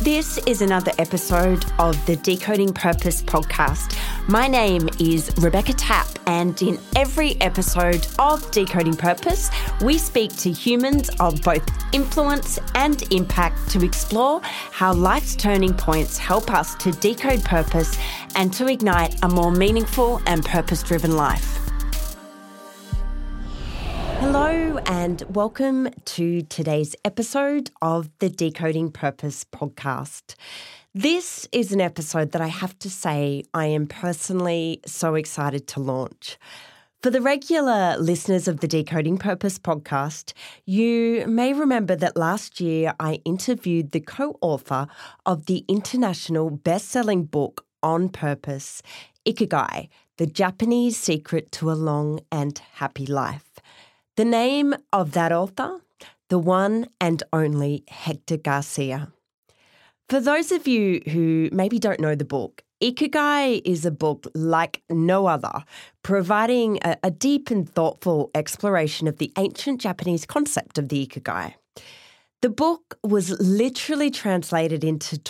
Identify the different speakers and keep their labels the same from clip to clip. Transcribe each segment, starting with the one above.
Speaker 1: This is another episode of the Decoding Purpose podcast. My name is Rebecca Tapp, and in every episode of Decoding Purpose, we speak to humans of both influence and impact to explore how life's turning points help us to decode purpose and to ignite a more meaningful and purpose-driven life. Hello and welcome to today's episode of the Decoding Purpose podcast. This is an episode that I have to say I am personally so excited to launch. For the regular listeners of the Decoding Purpose podcast, you may remember that last year I interviewed the co-author of the international best-selling book On Purpose, Ikigai, The Japanese Secret to a Long and Happy Life. The name of that author, the one and only Hector Garcia. For those of you who maybe don't know the book, Ikigai is a book like no other, providing a deep and thoughtful exploration of the ancient Japanese concept of the Ikigai. The book was literally translated into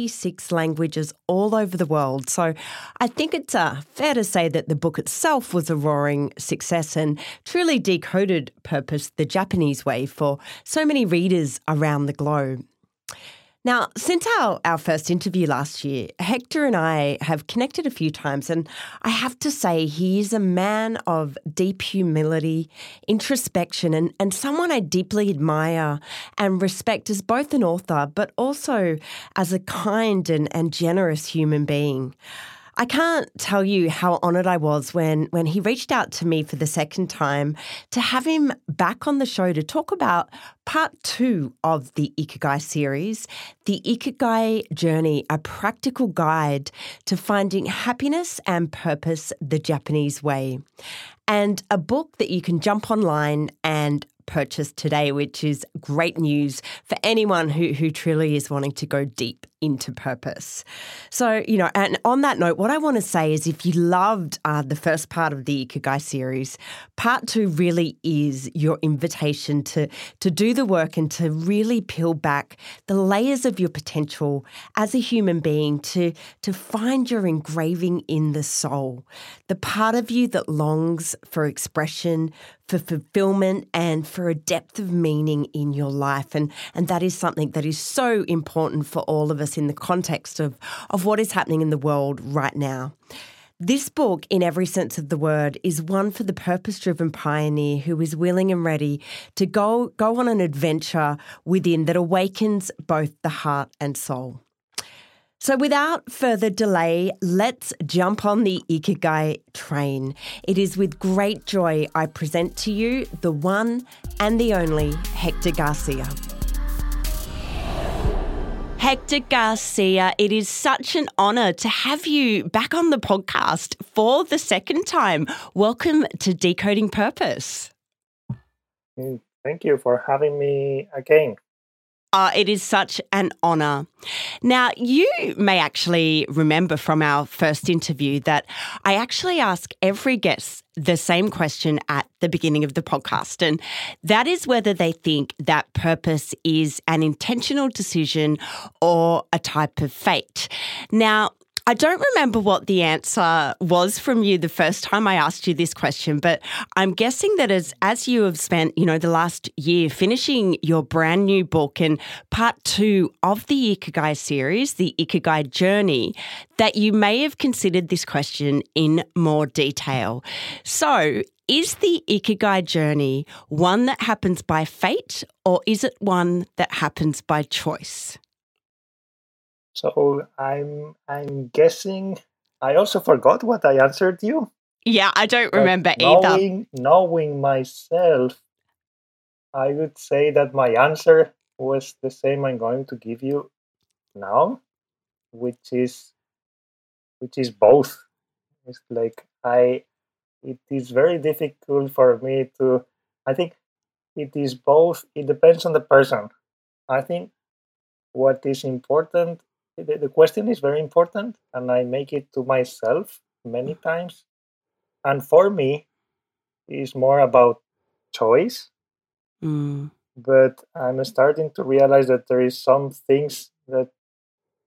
Speaker 1: 26 languages all over the world, so I think it's fair to say that the book itself was a roaring success and truly decoded purpose the Japanese way for so many readers around the globe. Now, since our first interview last year, Hector and I have connected a few times, and I have to say he is a man of deep humility, introspection, and someone I deeply admire and respect as both an author, but also as a kind and generous human being. I can't tell you how honoured I was when he reached out to me for the second time to have him back on the show to talk about part 2 of the Ikigai series, the Ikigai Journey, a practical guide to finding happiness and purpose the Japanese way, and a book that you can jump online and purchase today, which is great news for anyone who truly is wanting to go deep into purpose. So, and on that note, what I want to say is if you loved the first part of the Ikigai series, part 2 really is your invitation to do the work and to really peel back the layers of your potential as a human being to find your engraving in the soul, the part of you that longs for expression, for fulfillment, and for a depth of meaning in your life. And that is something that is so important for all of us in the context of what is happening in the world right now. This book, in every sense of the word, is one for the purpose-driven pioneer who is willing and ready to go on an adventure within that awakens both the heart and soul. So without further delay, let's jump on the Ikigai train. It is with great joy I present to you the one and the only Hector Garcia. Hector Garcia, it is such an honour to have you back on the podcast for the second time. Welcome to Decoding Purpose.
Speaker 2: Thank you for having me again.
Speaker 1: It is such an honour. Now, you may actually remember from our first interview that I actually ask every guest the same question at the beginning of the podcast, and that is whether they think that purpose is an intentional decision or a type of fate. Now, I don't remember what the answer was from you the first time I asked you this question, but I'm guessing that as you have spent, the last year finishing your brand new book and part 2 of the Ikigai series, the Ikigai Journey, that you may have considered this question in more detail. So, is the Ikigai Journey one that happens by fate, or is it one that happens by choice?
Speaker 2: So I'm guessing. I also forgot what I answered you.
Speaker 1: Yeah, I don't remember either.
Speaker 2: Knowing myself, I would say that my answer was the same I'm going to give you now, which is both. It's like it is very difficult for me to. I think it is both. It depends on the person. I think what is important. The question is very important, and I make it to myself many times. And for me, it's more about choice. But I'm starting to realize that there is some things that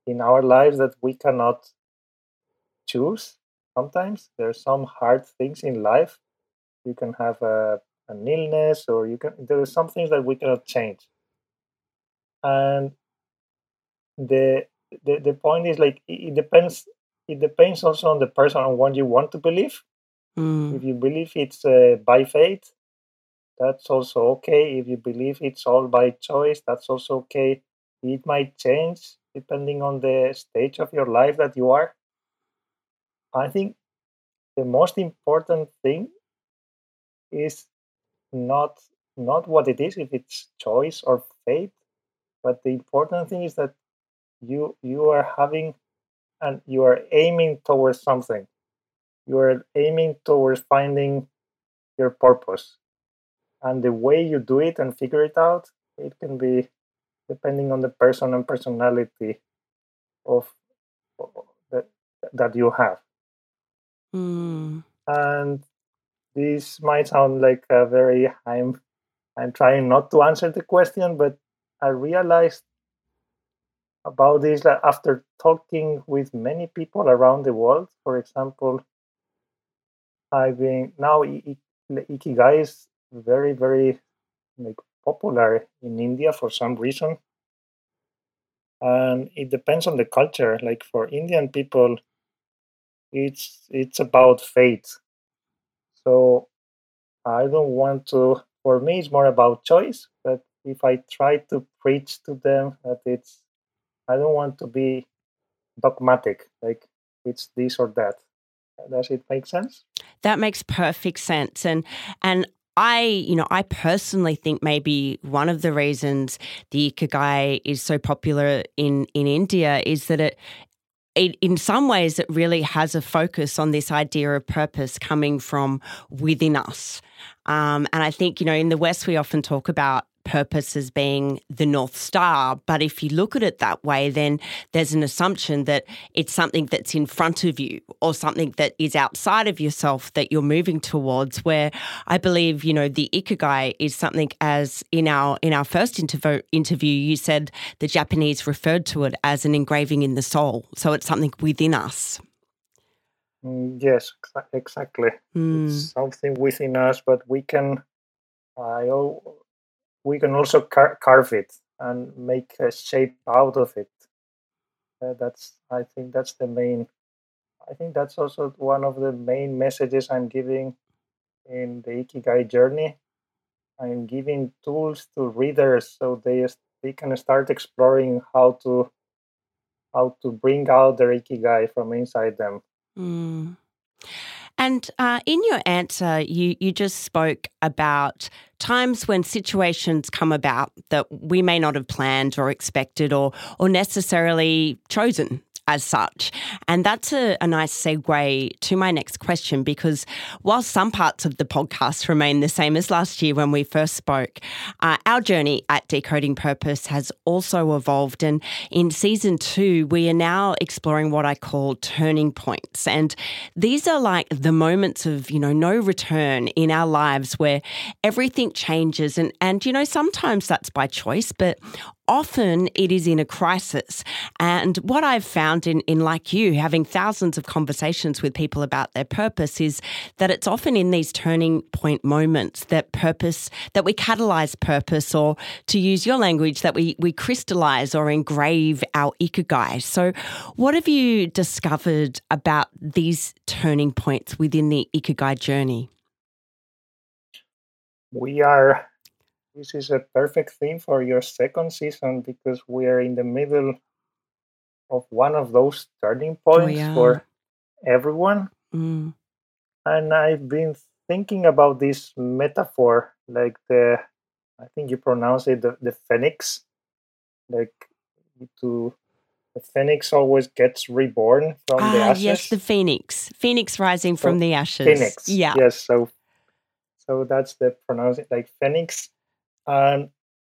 Speaker 2: in our lives that we cannot choose. Sometimes there's some hard things in life. You can have an illness, or there are some things that we cannot change. And the the point is, like, it depends. It depends also on the person, on what you want to believe. If you believe it's by faith, that's also okay. If you believe it's all by choice, that's also okay. It might change depending on the stage of your life that you are. I think the most important thing is not not what it is, if it's choice or fate, but the important thing is that you are having, and you are aiming towards something. You are aiming towards finding your purpose, and the way you do it and figure it out, it can be depending on the person and personality of that that you have.
Speaker 1: Mm.
Speaker 2: And this might sound like a very I'm trying not to answer the question, but I realized about this, like, after talking with many people around the world. For example, I've been now Ikigai is very, very, like, popular in India for some reason, and it depends on the culture. Like, for Indian people, it's about faith. So I don't want to. For me, it's more about choice. But if I try to preach to them that I don't want to be dogmatic, like it's this or that. Does it make sense?
Speaker 1: That makes perfect sense. And I personally think maybe one of the reasons the Ikigai is so popular in India is that in some ways, it really has a focus on this idea of purpose coming from within us. And I think, in the West, we often talk about purpose as being the North Star. But if you look at it that way, then there's an assumption that it's something that's in front of you or something that is outside of yourself that you're moving towards, where I believe, the Ikigai is something, as in our first interview, you said the Japanese referred to it as an engraving in the soul. So it's something within us.
Speaker 2: Yes, exactly. It's
Speaker 1: Mm.
Speaker 2: something within us, but we can also carve it and make a shape out of it. I think that's the main. I think that's also one of the main messages I'm giving in the Ikigai journey. I'm giving tools to readers so they can start exploring how to bring out their Ikigai from inside them.
Speaker 1: Mm. And in your answer, you just spoke about times when situations come about that we may not have planned or expected or necessarily chosen as such. And that's a nice segue to my next question, because while some parts of the podcast remain the same as last year when we first spoke, our journey at Decoding Purpose has also evolved. And in season 2, we are now exploring what I call turning points. And these are like the moments of, no return in our lives where everything changes. And sometimes that's by choice, but often it is in a crisis. And what I've found in like you, having thousands of conversations with people about their purpose, is that it's often in these turning point moments that we catalyze purpose, or to use your language, that we crystallize or engrave our Ikigai. So what have you discovered about these turning points within the Ikigai journey?
Speaker 2: This is a perfect theme for your second season, because we are in the middle of one of those turning
Speaker 1: We
Speaker 2: points
Speaker 1: are.
Speaker 2: for everyone.
Speaker 1: Mm.
Speaker 2: And I've been thinking about this metaphor, like I think you pronounce it the phoenix, like to the phoenix always gets reborn from the
Speaker 1: Yes, the
Speaker 2: ashes.
Speaker 1: phoenix rising from
Speaker 2: So
Speaker 1: the ashes.
Speaker 2: phoenix,
Speaker 1: Yeah.
Speaker 2: yes. So that's the pronunciation, like phoenix. And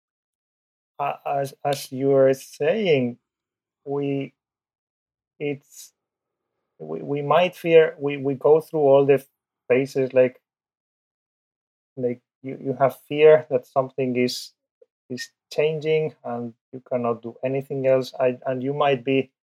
Speaker 2: as you are saying, we it's we might fear, we go through all the phases, like you have fear that something is changing and you cannot do anything else. And you might be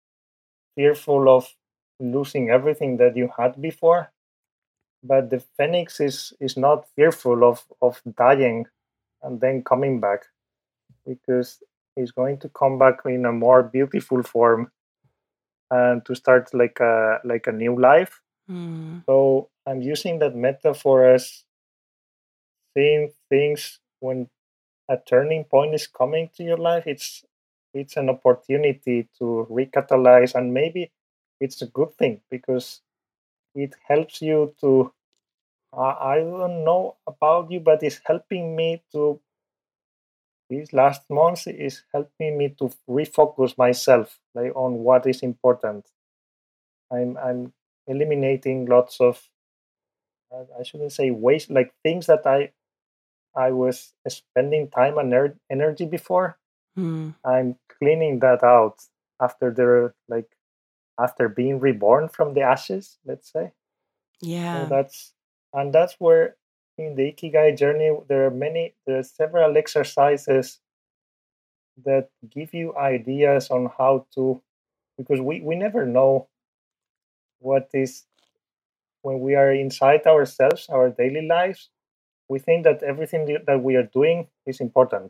Speaker 2: fearful of losing everything that you had before. But the phoenix is not fearful of dying and then coming back, because it's going to come back in a more beautiful form and to start like a new life.
Speaker 1: Mm.
Speaker 2: So I'm using that metaphor as seeing things when a turning point is coming to your life. It's an opportunity to recatalyze, and maybe it's a good thing because it helps you to. I don't know about you, but it's helping me to. These last months is helping me to refocus myself, like on what is important. I'm eliminating lots of. I shouldn't say waste, like things that I was spending time and energy before.
Speaker 1: Mm.
Speaker 2: I'm cleaning that out after after being reborn from the ashes, let's say. So
Speaker 1: Yeah.
Speaker 2: that's where in the Ikigai journey there are several exercises that give you ideas on how to, because we never know what is when we are inside ourselves, our daily lives, we think that everything that we are doing is important.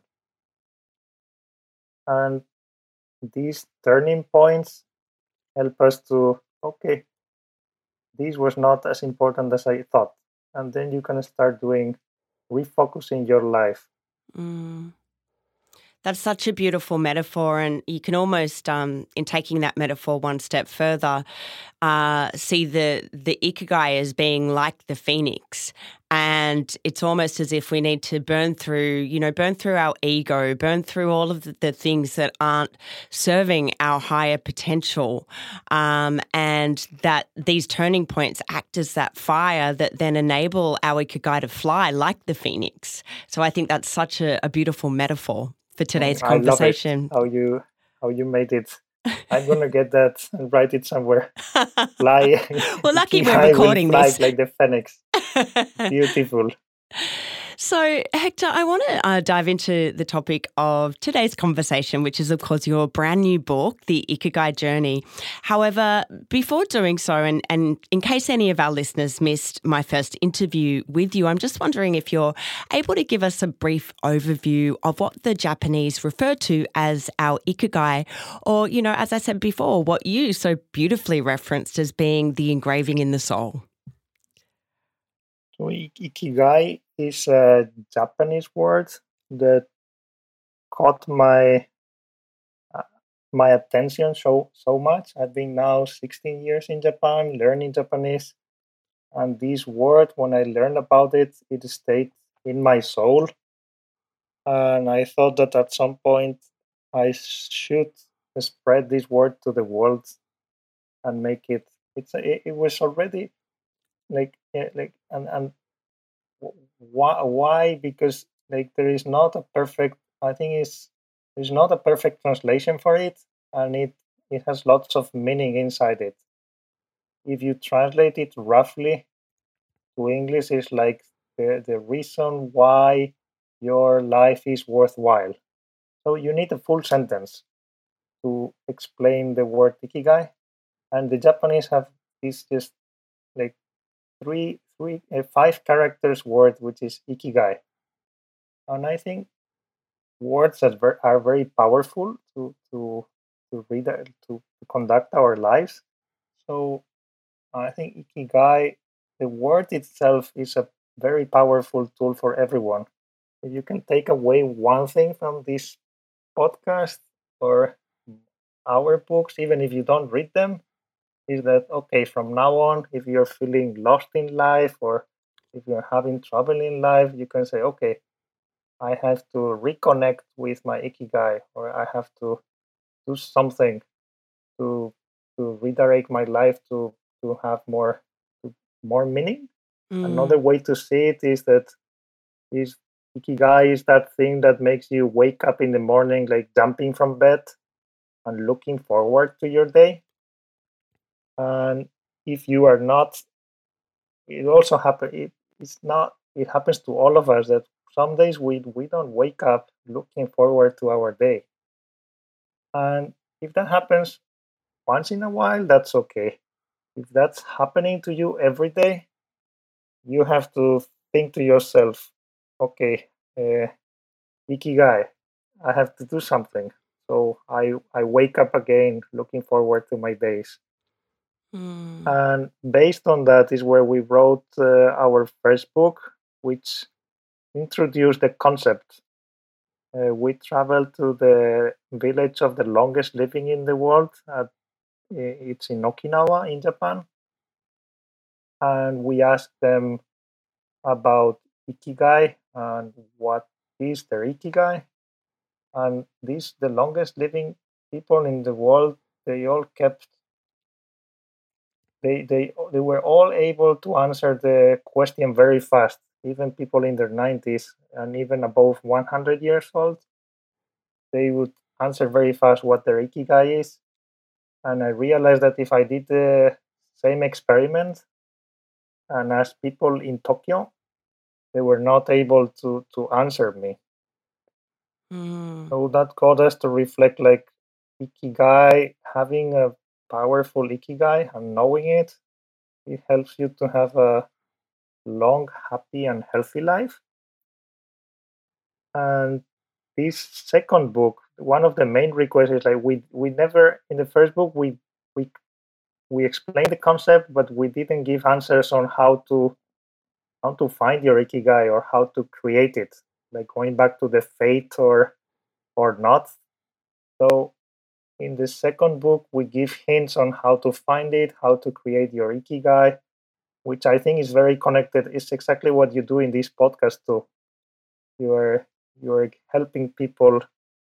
Speaker 2: And these turning points help us to, okay, this was not as important as I thought. And then you can start doing refocusing your life.
Speaker 1: Mm. That's such a beautiful metaphor, and you can almost, in taking that metaphor one step further, see the ikigai as being like the phoenix, and it's almost as if we need to burn through our ego, burn through all of the things that aren't serving our higher potential, and that these turning points act as that fire that then enable our ikigai to fly like the phoenix. So I think that's such a beautiful metaphor for today's
Speaker 2: I love it
Speaker 1: conversation.
Speaker 2: how you made it. I'm gonna get that and write it somewhere. Fly,
Speaker 1: Well, lucky we're
Speaker 2: Ikigai will
Speaker 1: recording
Speaker 2: fly
Speaker 1: this.
Speaker 2: like the phoenix. Beautiful.
Speaker 1: So, Hector, I want to dive into the topic of today's conversation, which is, of course, your brand new book, The Ikigai Journey. However, before doing so, and in case any of our listeners missed my first interview with you, I'm just wondering if you're able to give us a brief overview of what the Japanese refer to as our Ikigai, or, as I said before, what you so beautifully referenced as being the engraving in the soul.
Speaker 2: So Ikigai is a Japanese word that caught uh, my attention so much. I've been now 16 years in Japan learning Japanese, and this word, when I learned about it, it stayed in my soul, and I thought that at some point I should spread this word to the world and make it. It was already and why? Because like there is not a perfect. I think there's not a perfect translation for it, and it has lots of meaning inside it. If you translate it roughly to English, it's like the reason why your life is worthwhile. So you need a full sentence to explain the word ikigai, and the Japanese have this just like five characters word, which is ikigai, and I think words are very powerful to read to conduct our lives. So I think ikigai, the word itself, is a very powerful tool for everyone. If you can take away one thing from this podcast or our books, even if you don't read them, is that okay, from now on, if you're feeling lost in life or if you're having trouble in life, you can say, okay, I have to reconnect with my ikigai, or I have to do something to redirect my life to have more meaning.
Speaker 1: Mm.
Speaker 2: Another way to see it is that is ikigai is that thing that makes you wake up in the morning, like jumping from bed and looking forward to your day. And if you are not, it also happen. It's not. It happens to all of us that some days we don't wake up looking forward to our day. And if that happens, once in a while, that's okay. If that's happening to you every day, you have to think to yourself, okay, ikigai, I have to do something. So I wake up again looking forward to my days. And based on that is where we wrote our first book, which introduced the concept. We traveled to the village of the longest living in the world. It's in Okinawa in Japan. And we asked them about ikigai and what is their ikigai. And the longest living people in the world, they all kept they were all able to answer the question very fast. Even people in their 90s and even above 100 years old, they would answer very fast what their ikigai is. And I realized that if I did the same experiment and asked people in Tokyo, they were not able to answer me. So that got us to reflect, like, ikigai, having a powerful ikigai and knowing it helps you to have a long, happy, and healthy life. And this second book, one of the main requests is, like, we never in the first book we we explained the concept, but we didn't give answers on how to find your ikigai or how to create it, like going back to the fate or not. So in the second book, we give hints on how to find it, how to create your ikigai, which I think is very connected. It's exactly what you do in this podcast too. You're helping people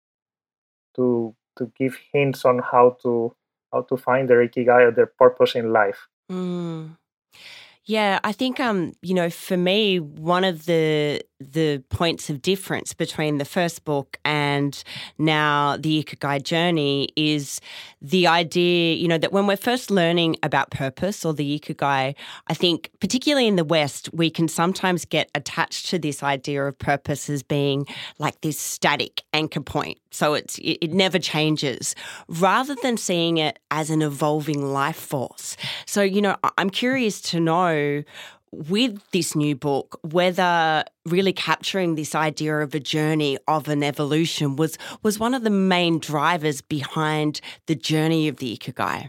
Speaker 2: to give hints on how to find their ikigai or their purpose in life.
Speaker 1: Yeah, I think for me, one of the points of difference between the first book and now the Ikigai journey is the idea, that when we're first learning about purpose or the Ikigai, I think particularly in the West, we can sometimes get attached to this idea of purpose as being like this static anchor point. So it never changes, rather than seeing it as an evolving life force. So, I'm curious to know, with this new book, whether really capturing this idea of a journey of an evolution was one of the main drivers behind the journey of the Ikigai.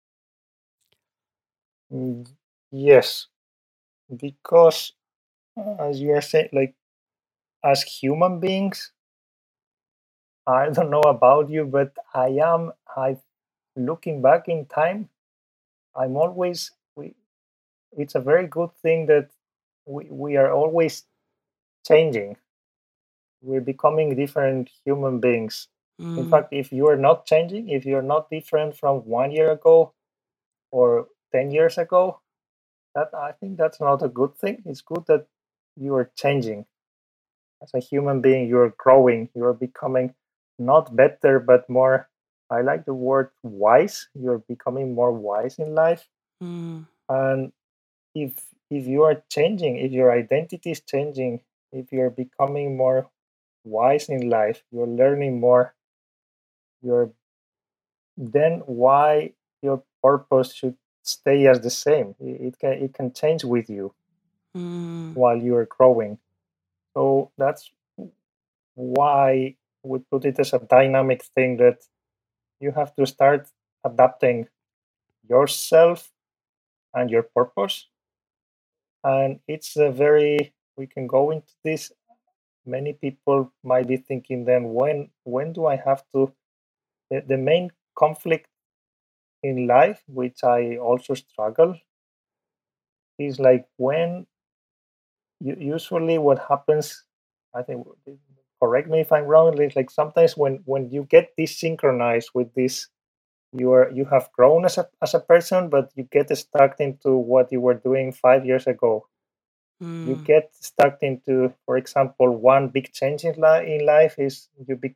Speaker 2: Yes, because as you are saying, like, as human beings, I don't know about you, but I looking back in time, I'm always we it's a very good thing that we are always changing. We're becoming different human beings. In fact, if you are not changing, if you're not different from 1 year ago or 10 years ago, that I think that's not a good thing. It's good that you are changing. As a human being, you're growing, you're becoming not better, but more, I like the word wise. You're becoming more wise in life. And if you are changing, if your identity is changing, if you're becoming more wise in life, you're learning more, you're then why your purpose should stay as the same? It can change with you while you are growing. So that's why we put it as a dynamic thing, that you have to start adapting yourself and your purpose. And it's a very we can go into this. Many people might be thinking, then when do I have to the main conflict in life, which I also struggle, is like when usually what happens, I think, correct me if I'm wrong, it's like sometimes when you get desynchronized with this, you have grown as a person, but you get stuck into what you were doing 5 years ago. You get stuck into, for example, one big change in life is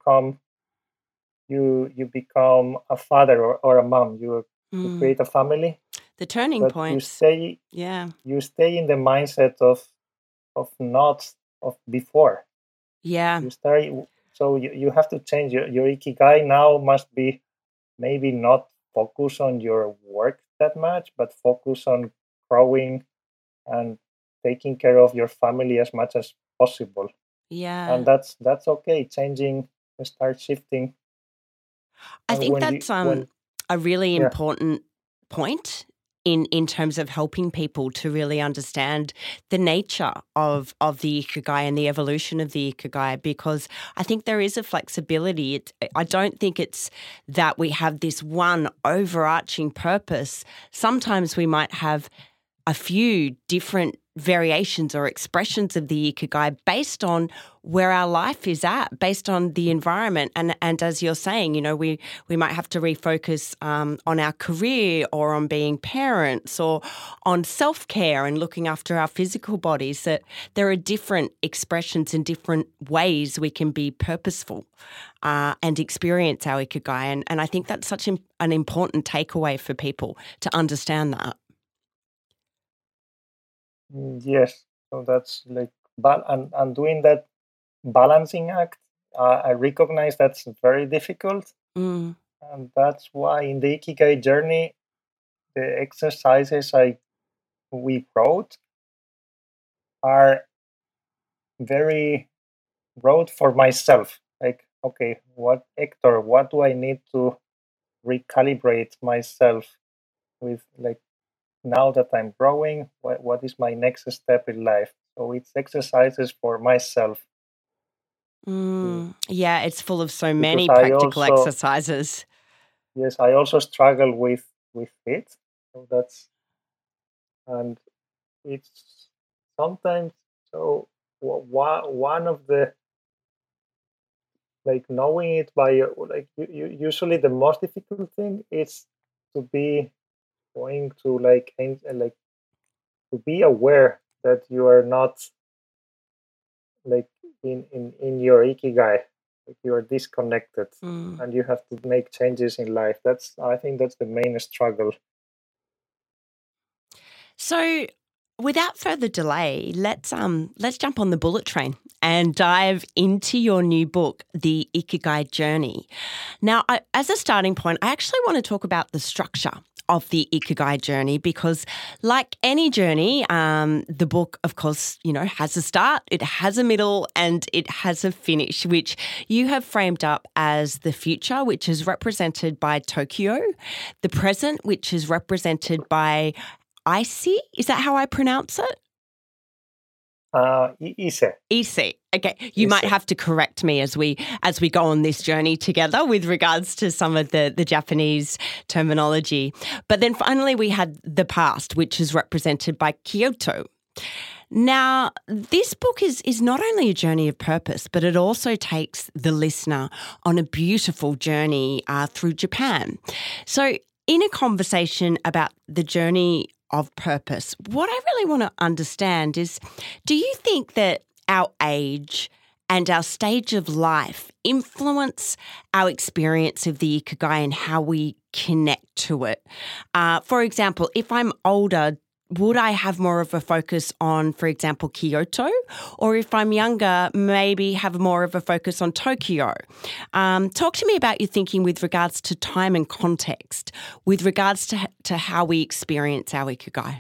Speaker 2: you become a father or a mom. You create a family,
Speaker 1: The turning
Speaker 2: but you
Speaker 1: points.
Speaker 2: stay
Speaker 1: Yeah.
Speaker 2: you stay in the mindset of not of before.
Speaker 1: Yeah.
Speaker 2: You start, so you have to change your ikigai now must be maybe not focus on your work that much, but focus on growing and taking care of your family as much as possible. And
Speaker 1: Yeah.
Speaker 2: that's okay. Changing, start shifting,
Speaker 1: I
Speaker 2: and
Speaker 1: think
Speaker 2: when you
Speaker 1: that's
Speaker 2: when
Speaker 1: a really
Speaker 2: yeah.
Speaker 1: important point in terms of helping people to really understand the nature of the ikigai and the evolution of the ikigai, because I think there is a flexibility. I don't think it's that we have this one overarching purpose. Sometimes we might have a few different variations or expressions of the ikigai based on where our life is at, based on the environment. And as you're saying, we might have to refocus on our career or on being parents or on self-care and looking after our physical bodies. That there are different expressions and different ways we can be purposeful and experience our ikigai. And I think that's such an important takeaway for people to understand that.
Speaker 2: Yes, so that's like and doing that balancing act. I recognize that's very difficult,
Speaker 1: Mm.
Speaker 2: and that's why in the Ikigai journey, the exercises we wrote are very wrote for myself. Like, okay, what do I need to recalibrate myself with? Like, now that I'm growing, what is my next step in life? So it's exercises for myself.
Speaker 1: Yeah, it's full of so many
Speaker 2: Because I
Speaker 1: practical
Speaker 2: also
Speaker 1: exercises.
Speaker 2: yes, I also struggle with it. So that's and it's sometimes so one of the like knowing it by like usually the most difficult thing is to be going to like to be aware that you are not like in your ikigai, like you are disconnected
Speaker 1: Mm.
Speaker 2: and you have to make changes in life. That's I think that's the main struggle.
Speaker 1: So, without further delay, let's jump on the bullet train and dive into your new book, The Ikigai Journey. Now, as a starting point, I actually want to talk about the structure of the Ikigai journey because, like any journey, the book, of course, has a start, it has a middle, and it has a finish, which you have framed up as the future, which is represented by Tokyo, the present, which is represented by Icy. Is that how I pronounce it?
Speaker 2: Ise,
Speaker 1: Easy. Okay, you might
Speaker 2: ise.
Speaker 1: have to correct me as we go on this journey together with regards to some of the Japanese terminology. But then finally we had the past, which is represented by Kyoto. Now, this book is not only a journey of purpose, but it also takes the listener on a beautiful journey through Japan. So, in a conversation about the journey of purpose, what I really want to understand is, do you think that our age and our stage of life influence our experience of the Ikigai and how we connect to it? For example, if I'm older, would I have more of a focus on, for example, Kyoto? Or if I'm younger, maybe have more of a focus on Tokyo? Talk to me about your thinking with regards to time and context, with regards to how we experience our Ikigai.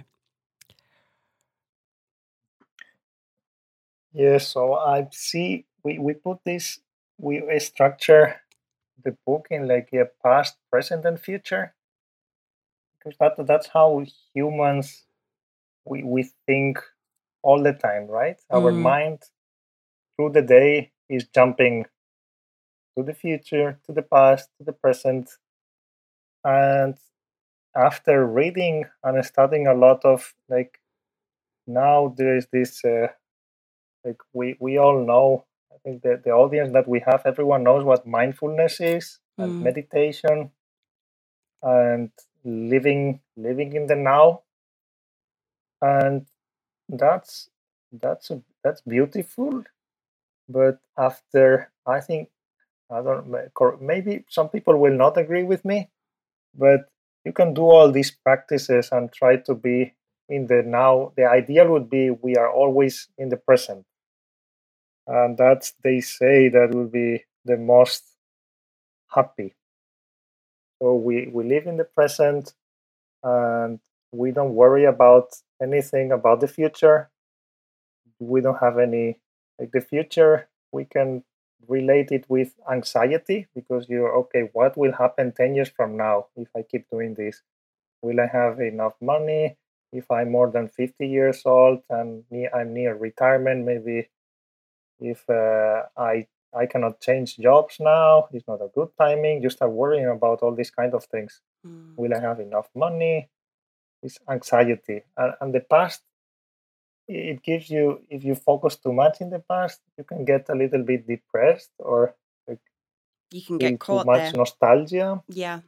Speaker 2: Yes, so I see we put this we structure the book in like a past, present, and future because that's how humans we think all the time, right? Our
Speaker 1: Mm,
Speaker 2: mind through the day is jumping to the future, to the past, to the present, and after reading and studying a lot of like now there is this like we all know. I think that the audience that we have, everyone knows what mindfulness is and
Speaker 1: mm,
Speaker 2: meditation and living in the now, and that's that's beautiful. But after I think I don't maybe some people will not agree with me, but you can do all these practices and try to be in the now. The ideal would be we are always in the present, and that's they say that will be the most happy. So we live in the present, and we don't worry about anything about the future. We don't have any, like, the future. We can relate it with anxiety, because you're okay, what will happen 10 years from now if I keep doing this? Will I have enough money if I'm more than 50 years old and I'm near retirement? Maybe if I cannot change jobs now, it's not a good timing. You start worrying about all these kind of things.
Speaker 1: Mm.
Speaker 2: Will I have enough money? It's anxiety. And the past, it gives you, if you focus too much in the past, you can get a little bit depressed, or like
Speaker 1: You can
Speaker 2: feel
Speaker 1: get
Speaker 2: too
Speaker 1: caught
Speaker 2: much
Speaker 1: there.
Speaker 2: nostalgia.
Speaker 1: Yeah.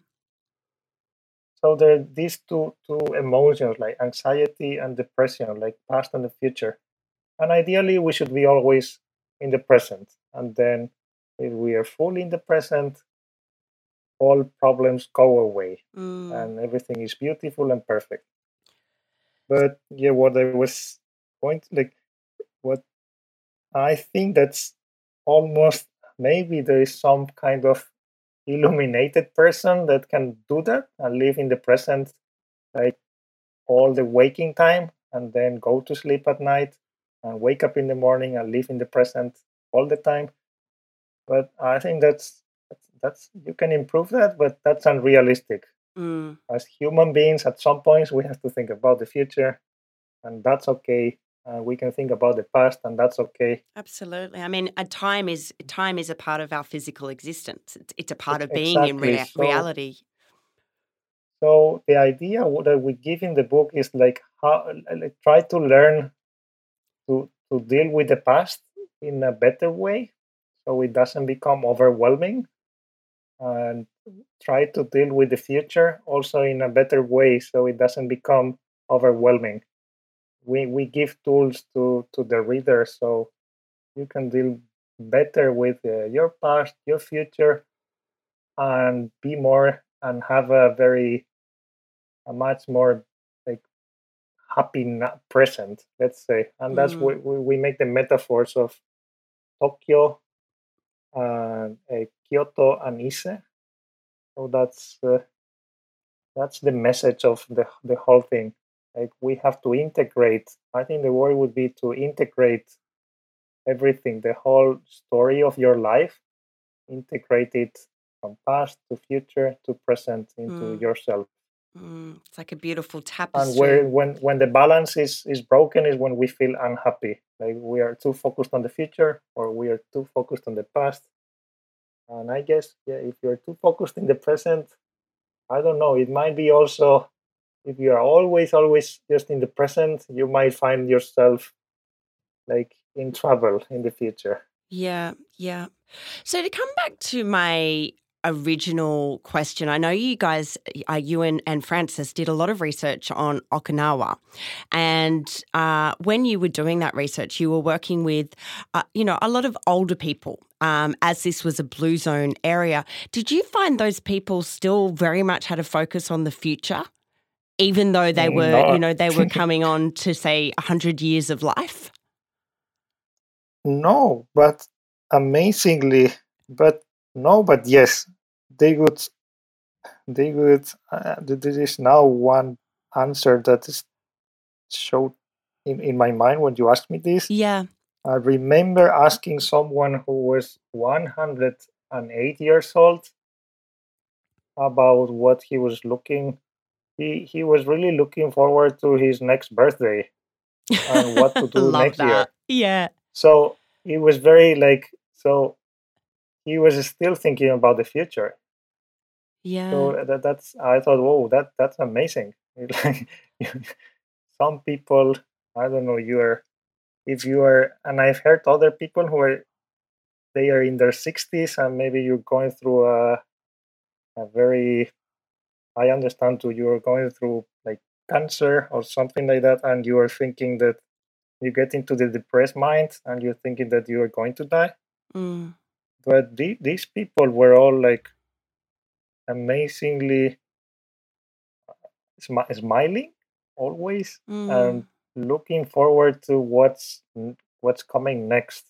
Speaker 2: So there are these two emotions, like anxiety and depression, like past and the future. And ideally, we should be always in the present. And then, if we are fully in the present, all problems go away,
Speaker 1: Mm.
Speaker 2: and everything is beautiful and perfect. But yeah, what I was going to, like, what I think that's almost, maybe there is some kind of illuminated person that can do that and live in the present, like all the waking time, and then go to sleep at night and wake up in the morning and live in the present all the time. But I think that's you can improve that, but that's unrealistic.
Speaker 1: Mm.
Speaker 2: As human beings, at some points we have to think about the future, and that's okay. We can think about the past, and that's okay.
Speaker 1: Absolutely. I mean, a time is a part of our physical existence. It's a part of being in
Speaker 2: Exactly.
Speaker 1: reality.
Speaker 2: So the idea that we give in the book is like how, like, try to learn to deal with the past in a better way, so it doesn't become overwhelming, and try to deal with the future also in a better way, so it doesn't become overwhelming. We give tools to the reader, so you can deal better with your past, your future, and be more, and have a much more, like, happy present, let's say. And that's
Speaker 1: Mm.
Speaker 2: what we make the metaphors of Tokyo and Kyoto and Ise. So that's the message of the whole thing. Like, we have to integrate. I think the word would be to integrate everything, the whole story of your life, integrate it from past to future to present into
Speaker 1: Mm.
Speaker 2: yourself.
Speaker 1: It's like a beautiful
Speaker 2: And
Speaker 1: tapestry.
Speaker 2: where when the balance is broken is when we feel unhappy, like we are too focused on the future or we are too focused on the past. And I guess, yeah, if you're too focused in the present, I don't know, it might be also, if you are always just in the present, you might find yourself, like, in trouble in the future.
Speaker 1: Yeah, yeah. So to come back to my original question, I know you guys, you and Francis, did a lot of research on Okinawa, and when you were doing that research, you were working with, a lot of older people. As this was a blue zone area, did you find those people still very much had a focus on the future, even though they were,
Speaker 2: No.
Speaker 1: they were coming on to say 100 years of life?
Speaker 2: No, but amazingly, but no, but yes, they would, there is now one answer that is showed in my mind when you asked me this.
Speaker 1: Yeah.
Speaker 2: I remember asking someone who was 108 years old about what he was looking. He was really looking forward to his next birthday and what to do
Speaker 1: Love
Speaker 2: next
Speaker 1: that.
Speaker 2: year.
Speaker 1: Yeah.
Speaker 2: So he was very, like, so he was still thinking about the future.
Speaker 1: Yeah.
Speaker 2: So that's, I thought, whoa, that's amazing. Like, some people, I don't know, if you are, and I've heard other people who are, they are in their 60s, and maybe you're going through a very, I understand too, you're going through, like, cancer or something like that, and you are thinking that you get into the depressed mind and you're thinking that you are going to die.
Speaker 1: Mm.
Speaker 2: But these people were all, like, amazingly smiling always, and
Speaker 1: Mm.
Speaker 2: looking forward to what's coming next.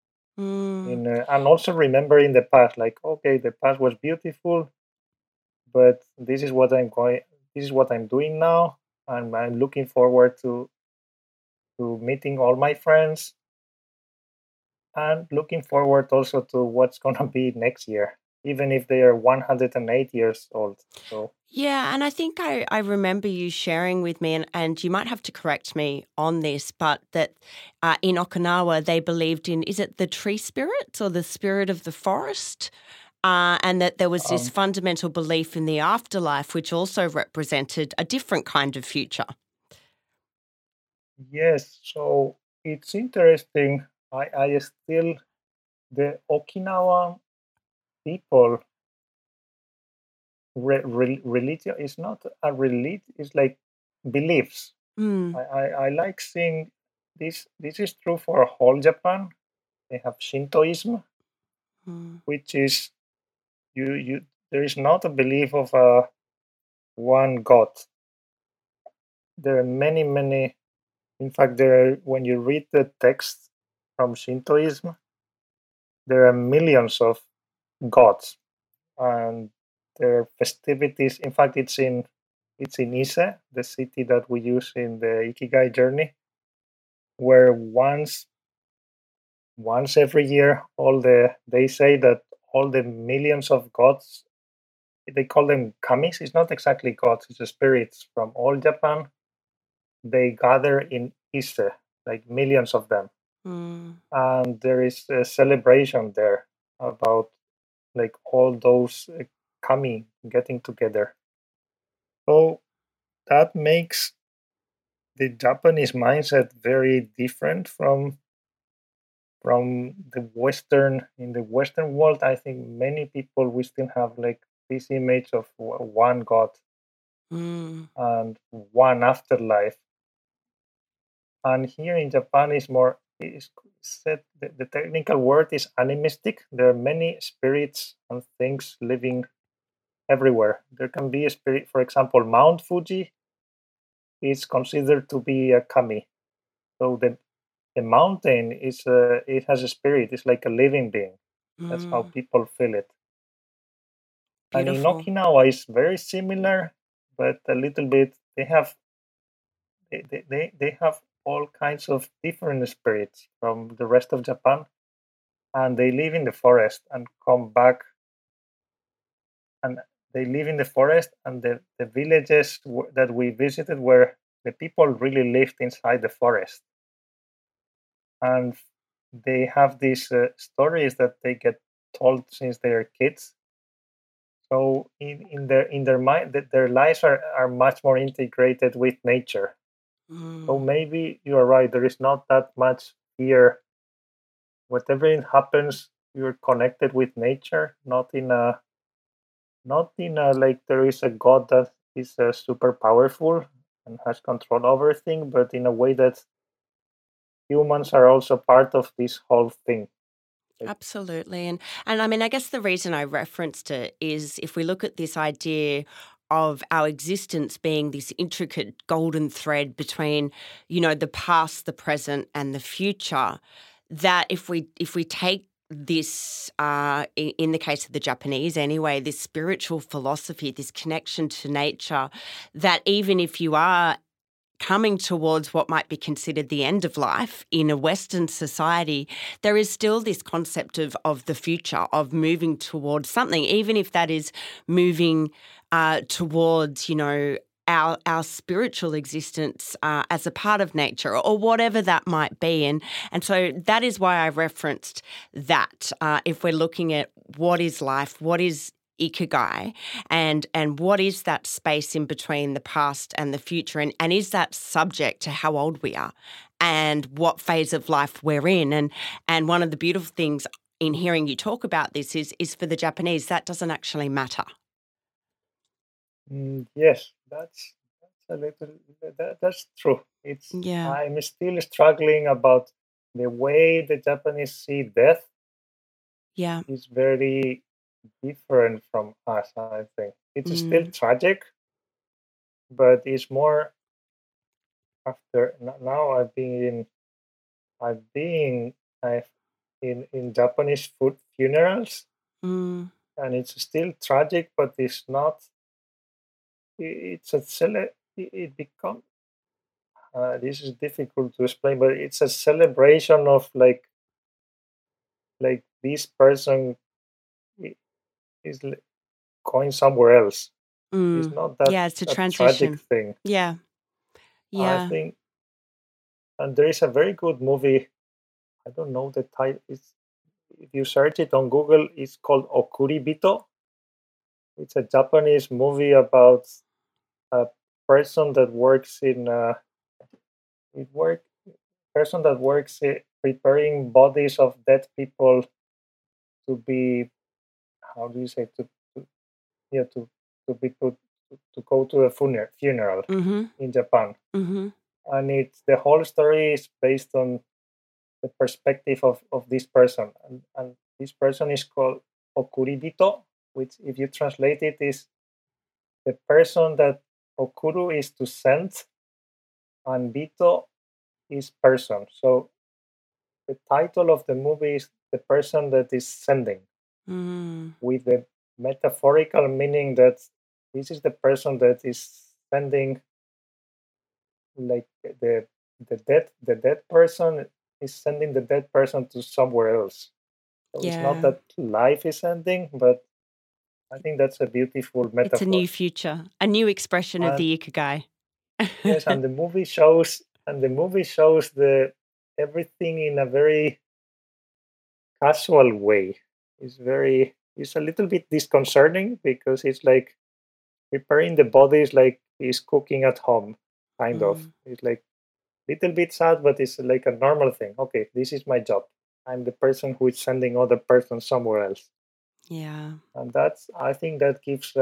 Speaker 1: Mm.
Speaker 2: And also remembering the past, like, okay, the past was beautiful, but this is what I'm doing now, and I'm looking forward to meeting all my friends, and looking forward also to what's going to be next year, even if they are 108 years old. So
Speaker 1: Yeah, and I think I remember you sharing with me, and you might have to correct me on this, but that in Okinawa they believed in, is it the tree spirits or the spirit of the forest? And that there was this
Speaker 2: um,
Speaker 1: fundamental belief in the afterlife, which also represented a different kind of future.
Speaker 2: yes, so it's interesting. I still, the Okinawa people, religion is not a religion, it's like beliefs.
Speaker 1: Mm,
Speaker 2: I like seeing this. This is true for whole Japan. They have Shintoism,
Speaker 1: mm,
Speaker 2: which is you. There is not a belief of a one god. There are many. In fact, when you read the text from Shintoism, there are millions of gods, and their festivities. In fact, it's in Ise, the city that we use in the Ikigai journey, where once every year, they say that all the millions of gods, they call them kamis. It's not exactly gods; it's the spirits from all Japan. They gather in Ise, like millions of them,
Speaker 1: mm.
Speaker 2: and there is a celebration there about like all those kami getting together. So that makes the Japanese mindset very different from the Western. In the Western world, I think many people we still have like this image of one God
Speaker 1: Mm,
Speaker 2: and one afterlife. And here in Japan is more is said the technical word is animistic. There are many spirits and things living everywhere. There can be a spirit, for example, Mount Fuji is considered to be a kami. So the mountain it has a spirit. It's like a living being. That's how
Speaker 1: mm.
Speaker 2: people feel it. And in
Speaker 1: Beautiful.
Speaker 2: Okinawa is very similar, but a little bit. They have all kinds of different spirits from the rest of Japan, and they live in the forest and come back, and they live in the forest, and the villages that we visited where the people really lived inside the forest, and they have these stories that they get told since they are kids. So in their mind, that their lives are much more integrated with nature. So
Speaker 1: Mm,
Speaker 2: maybe you are right. There is not that much fear. Whatever it happens, you're connected with nature, not in a like there is a god that is super powerful and has control over things, but in a way that humans are also part of this whole thing. Like,
Speaker 1: absolutely. And I mean, I guess the reason I referenced it is if we look at this idea of our existence being this intricate golden thread between, the past, the present, and the future, that if we take this in the case of the Japanese anyway, this spiritual philosophy, this connection to nature, that even if you are coming towards what might be considered the end of life in a Western society, there is still this concept of the future, of moving towards something, even if that is moving towards, our spiritual existence as a part of nature or whatever that might be. And so that is why I referenced that. If we're looking at what is life, what is ikigai, and what is that space in between the past and the future, and is that subject to how old we are and what phase of life we're in. And one of the beautiful things in hearing you talk about this is for the Japanese that doesn't actually matter.
Speaker 2: yes, that's a little that's true. It's
Speaker 1: Yeah.
Speaker 2: I'm still struggling about the way the Japanese see death
Speaker 1: Yeah.
Speaker 2: is very different from us. I think it's still
Speaker 1: Mm,
Speaker 2: tragic, but it's more after now I've been I've in Japanese food funerals,
Speaker 1: mm,
Speaker 2: and it's still tragic, but it's not. it's a it become this is difficult to explain, but it's a celebration of like this person i- is going somewhere else. It's not that
Speaker 1: Yeah, it's a
Speaker 2: a tragic
Speaker 1: transition.
Speaker 2: thing.
Speaker 1: Yeah.
Speaker 2: I
Speaker 1: Yeah.
Speaker 2: think, and there is a very good movie. I don't know the title. It's, if you search it on Google, it's called Okuribito. It's a Japanese movie about a person that works in it work person that works preparing bodies of dead people to be, how do you say, to yeah to be put to go to a funeral
Speaker 1: Mhm.
Speaker 2: in Japan,
Speaker 1: Mhm.
Speaker 2: and it's the whole story is based on the perspective of this person, and this person is called Okuribito, which if you translate it is the person that Okuru is to send and Bito is person. So the title of the movie is the person that is sending,
Speaker 1: Mm.
Speaker 2: with the metaphorical meaning that this is the person that is sending, like the dead person is sending the dead person to somewhere else. So it's not
Speaker 1: Yeah.
Speaker 2: that life is ending, but I think that's a beautiful
Speaker 1: It's a
Speaker 2: metaphor.
Speaker 1: new future, a new expression of
Speaker 2: And
Speaker 1: the ikigai.
Speaker 2: yes, and the movie shows the everything in a very casual way. It's a little bit disconcerting because it's like preparing the body is like he's cooking at home, kind of.
Speaker 1: Mm.
Speaker 2: It's like little bit sad, but it's like a normal thing. Okay, this is my job. I'm the person who is sending other person somewhere else,
Speaker 1: Yeah.
Speaker 2: and that's, I think that gives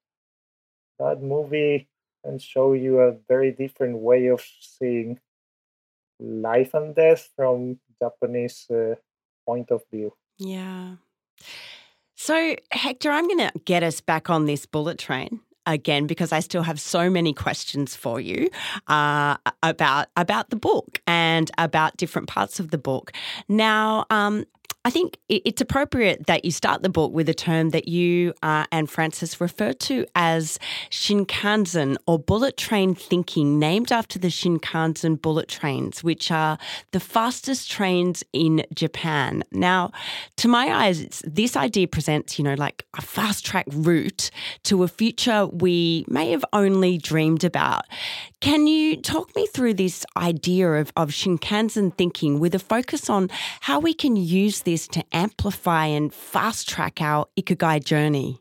Speaker 2: that movie and show you a very different way of seeing life and death from Japanese point of view.
Speaker 1: Yeah. So, Hector, I'm going to get us back on this bullet train again because I still have so many questions for you about the book and about different parts of the book. Now, I think it's appropriate that you start the book with a term that you and Francis refer to as Shinkansen or bullet train thinking, named after the Shinkansen bullet trains, which are the fastest trains in Japan. Now, to my eyes, this idea presents, like a fast track route to a future we may have only dreamed about. Can you talk me through this idea of Shinkansen thinking with a focus on how we can use this to amplify and fast track our Ikigai journey?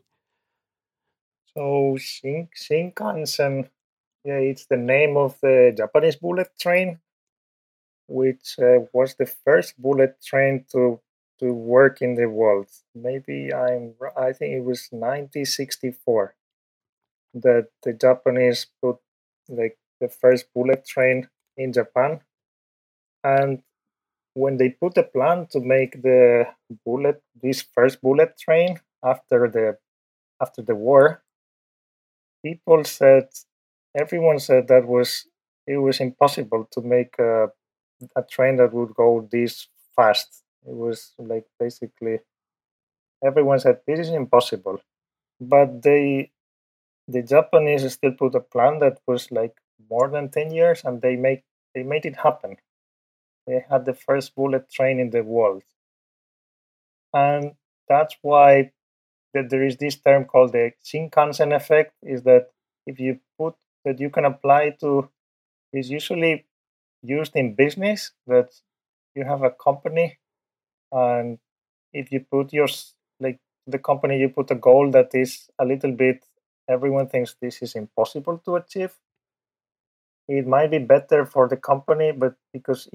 Speaker 2: So Shinkansen, yeah, it's the name of the Japanese bullet train, which was the first bullet train to work in the world. I think it was 1964 that the Japanese put like the first bullet train in Japan, and when they put a plan to make this first bullet train after the war, people said, everyone said that it was impossible to make a train that would go this fast. It was like basically everyone said this is impossible. But the Japanese still put a plan that was like more than 10 years, and they made it happen. They had the first bullet train in the world. And that's why that there is this term called the Shinkansen effect, is that if you put that you can apply to, is usually used in business, that you have a company, and if you put like the company, you put a goal that is a little bit, everyone thinks this is impossible to achieve. It might be better for the company, but because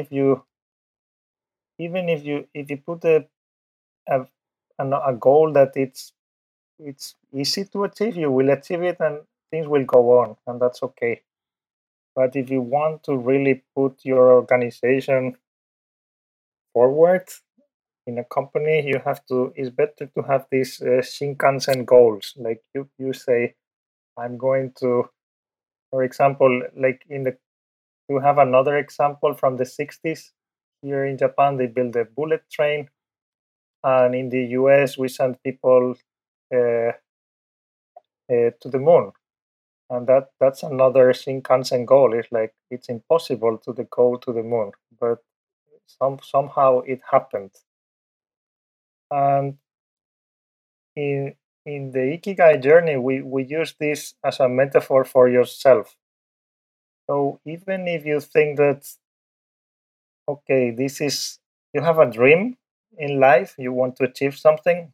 Speaker 2: if you put a, a goal that it's easy to achieve, you will achieve it and things will go on, and that's okay. But if you want to really put your organization forward in a company, you have to. It's better to have these Shinkansen goals. Like you say, I'm going to, for example, like to have another example from the 60s. Here in Japan, they built a bullet train, and in the US, we sent people to the moon. And that's another Shinkansen goal. It's like it's impossible to go to the moon, but somehow it happened. And in the Ikigai journey, we use this as a metaphor for yourself. So even if you think that, okay, this is, you have a dream in life, you want to achieve something,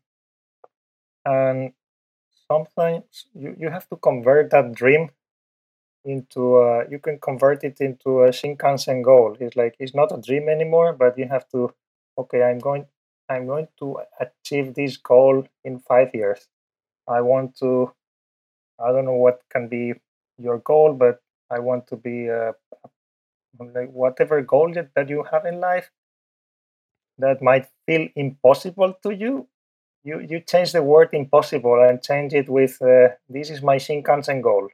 Speaker 2: and sometimes you have to convert that dream into you can convert it into a Shinkansen goal. It's like it's not a dream anymore, but you have to, okay, I'm going to achieve this goal in 5 years. I want to, I don't know what can be your goal, but I want to be like whatever goal that you have in life that might feel impossible to you. You change the word impossible and change it with this is my Shinkansen goal,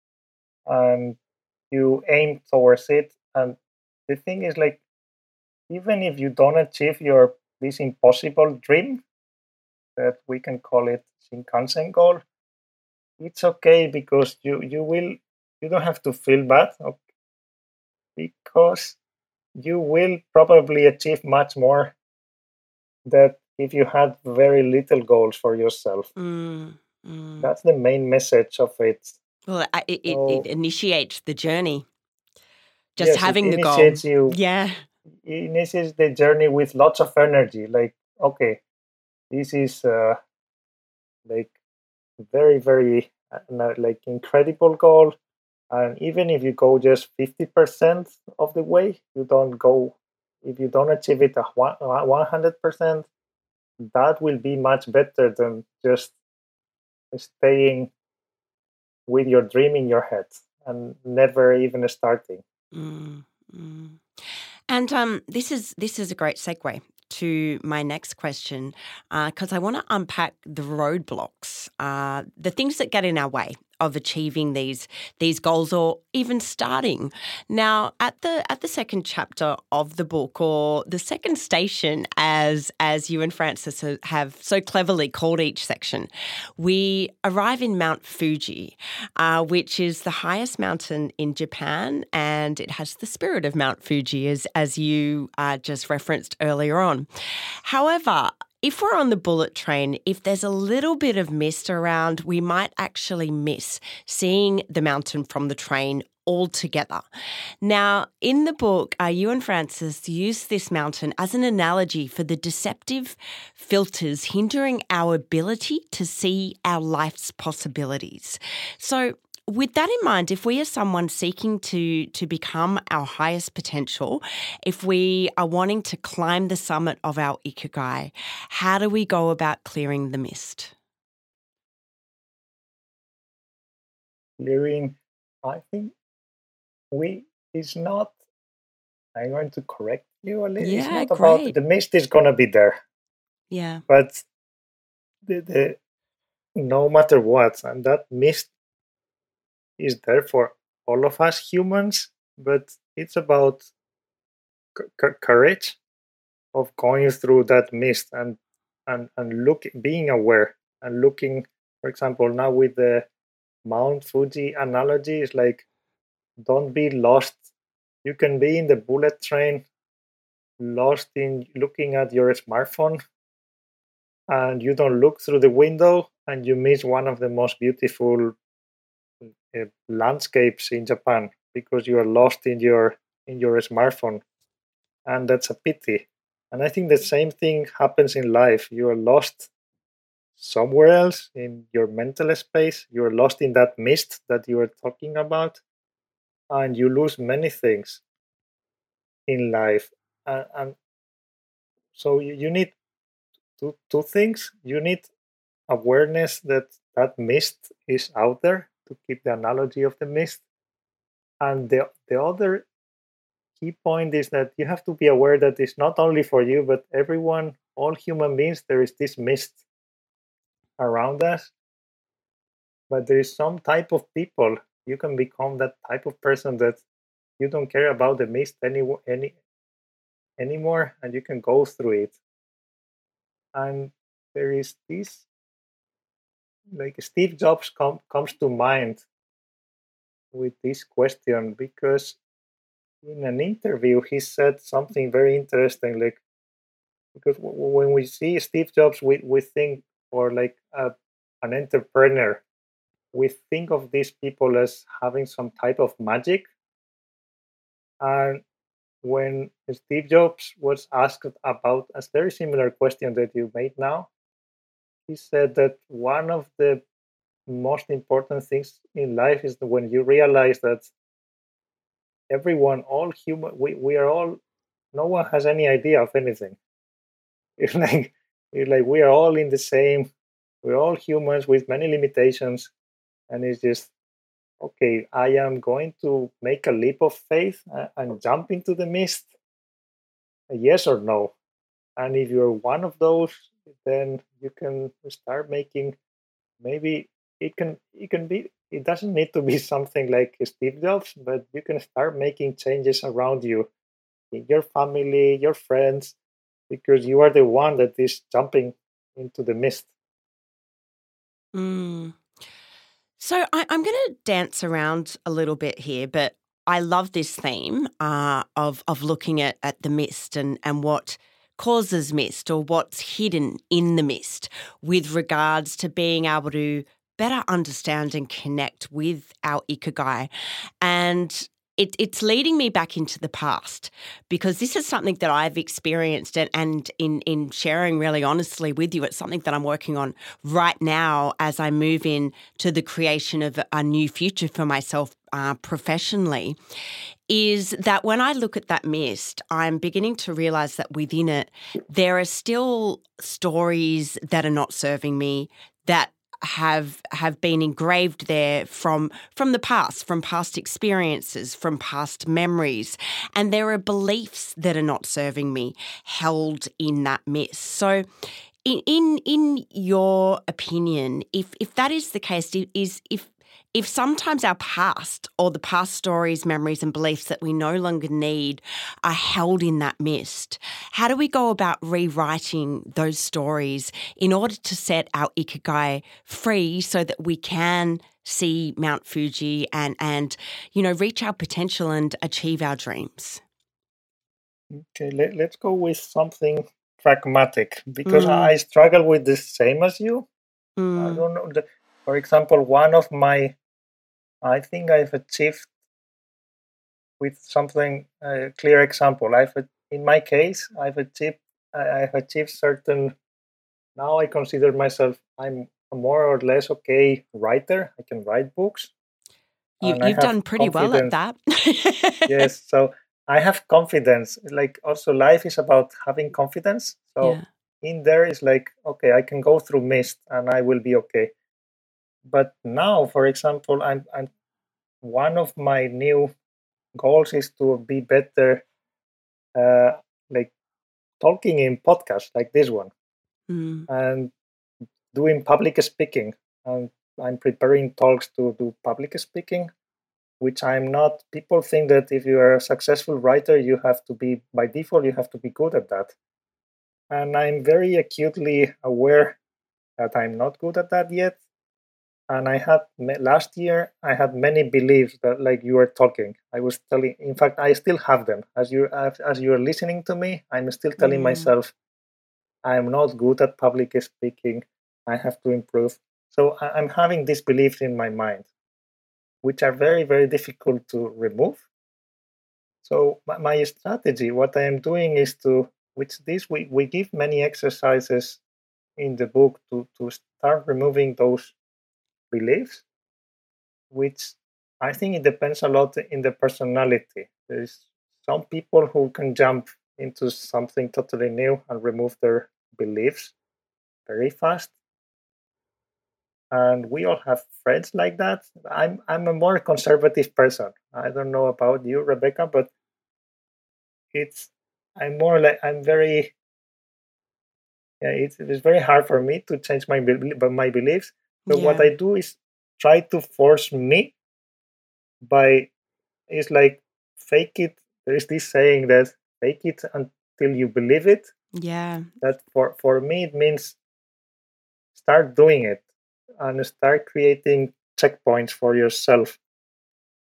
Speaker 2: and you aim towards it. And the thing is, like, even if you don't achieve your this impossible dream, that we can call it Shinkansen goal, it's okay, because you don't have to feel bad, because you will probably achieve much more that if you had very little goals for yourself. That's the main message of it.
Speaker 1: Well, it
Speaker 2: So
Speaker 1: initiates the journey. Just
Speaker 2: yes, it
Speaker 1: having the goal.
Speaker 2: initiates you.
Speaker 1: Yeah.
Speaker 2: It initiates the journey with lots of energy. Like, okay, this is like very, very like incredible goal. And even if you go just 50% of the way, you don't go. If you don't achieve it 100%, that will be much better than just staying with your dream in your head and never even starting.
Speaker 1: Mm, mm. And this is a great segue to my next question, because I want to unpack the roadblocks, the things that get in our way of achieving these goals or even starting. Now, at the second chapter of the book, or the second station, as you and Francis have so cleverly called each section, we arrive in Mount Fuji, which is the highest mountain in Japan, and it has the spirit of Mount Fuji, as you just referenced earlier on. However, if we're on the bullet train, if there's a little bit of mist around, we might actually miss seeing the mountain from the train altogether. Now, in the book, you and Francis use this mountain as an analogy for the deceptive filters hindering our ability to see our life's possibilities. So, with that in mind, if we are someone seeking to become our highest potential, if we are wanting to climb the summit of our ikigai, how do we go about clearing the mist?
Speaker 2: Clearing, I think we it's not. I'm going to correct you a little. It's
Speaker 1: Yeah,
Speaker 2: not about
Speaker 1: great.
Speaker 2: the mist is gonna be there,
Speaker 1: Yeah.
Speaker 2: but the no matter what, and that mist is there for all of us humans. But it's about courage of going through that mist and look, being aware and looking. For example, now with the Mount Fuji analogy, is like, don't be lost. You can be in the bullet train, lost in looking at your smartphone, and you don't look through the window, and you miss one of the most beautiful landscapes in Japan because you are lost in your smartphone, and that's a pity. And I think the same thing happens in life. You are lost somewhere else in your mental space. You are lost in that mist that you were talking about, and you lose many things in life. And so you need two things. You need awareness that that mist is out there, to keep the analogy of the mist. And the other key point is that you have to be aware that it's not only for you, but everyone, all human beings, there is this mist around us. But there is some type of people, you can become that type of person that you don't care about the mist anymore, and you can go through it. And there is this, like, Steve Jobs comes to mind with this question because in an interview he said something very interesting. Like because when we see Steve Jobs, we think or like an entrepreneur, we think of these people as having some type of magic. And when Steve Jobs was asked about a very similar question that you made now, he said that one of the most important things in life is when you realize that everyone, all human, we are all, no one has any idea of anything. It's like, it's like we are all in the same, we're all humans with many limitations. And it's just, okay, I am going to make a leap of faith and jump into the mist, yes or no. And if you're one of those, then you can start making, maybe it can be, it doesn't need to be something like Steve Jobs, but you can start making changes around you, in your family, your friends, because you are the one that is jumping into the mist.
Speaker 1: Mm. So I'm going to dance around a little bit here, but I love this theme of looking at the mist and what causes mist or what's hidden in the mist with regards to being able to better understand and connect with our ikigai. And it's leading me back into the past because this is something that I've experienced and in sharing really honestly with you, it's something that I'm working on right now as I move in to the creation of a new future for myself professionally, is that when I look at that mist, I'm beginning to realize that within it, there are still stories that are not serving me, that have been engraved there from the past, from past experiences, from past memories, and there are beliefs that are not serving me held in that mist. So in your opinion, if that is the case, is if sometimes our past or the past stories, memories, and beliefs that we no longer need are held in that mist, how do we go about rewriting those stories in order to set our ikigai free so that we can see Mount Fuji and reach our potential and achieve our dreams?
Speaker 2: Okay, let's go with something pragmatic because
Speaker 1: Mm,
Speaker 2: I struggle with the same as you. I
Speaker 1: mm,
Speaker 2: don't know. For example, one of my, I think I've achieved with something, a clear example. In my case, I've achieved certain. Now I consider myself, I'm a more or less okay writer. I can write books, and I
Speaker 1: you've
Speaker 2: have
Speaker 1: done pretty well at
Speaker 2: confidence.
Speaker 1: that.
Speaker 2: Yes, so I have confidence. Like also, life is about having confidence. So
Speaker 1: Yeah.
Speaker 2: in there is like, okay, I can go through mist and I will be okay. But now, for example, I'm one of my new goals is to be better, uh, like talking in podcasts like this one
Speaker 1: Mm,
Speaker 2: and doing public speaking. And I'm preparing talks to do public speaking, which I'm not. People think that if you are a successful writer, you have to be, by default, you have to be good at that. And I'm very acutely aware that I'm not good at that yet. And last year, I had many beliefs that, like you were talking, I was telling. In fact, I still have them. As you are listening to me, I'm still telling
Speaker 1: mm,
Speaker 2: myself I'm not good at public speaking. I have to improve. So I'm having these beliefs in my mind, which are very, very difficult to remove. So my strategy, what I am doing is to, which this we give many exercises in the book to start removing those beliefs, which I think it depends a lot in the personality. There's some people who can jump into something totally new and remove their beliefs very fast. And we all have friends like that. I'm a more conservative person. I don't know about you, Rebecca, but it's I'm very, yeah, it's very hard for me to change my beliefs. So what
Speaker 1: yeah.
Speaker 2: I do is try to force me by, it's like fake it. There is this saying that fake it until you believe it.
Speaker 1: Yeah.
Speaker 2: That for me it means start doing it and start creating checkpoints for yourself.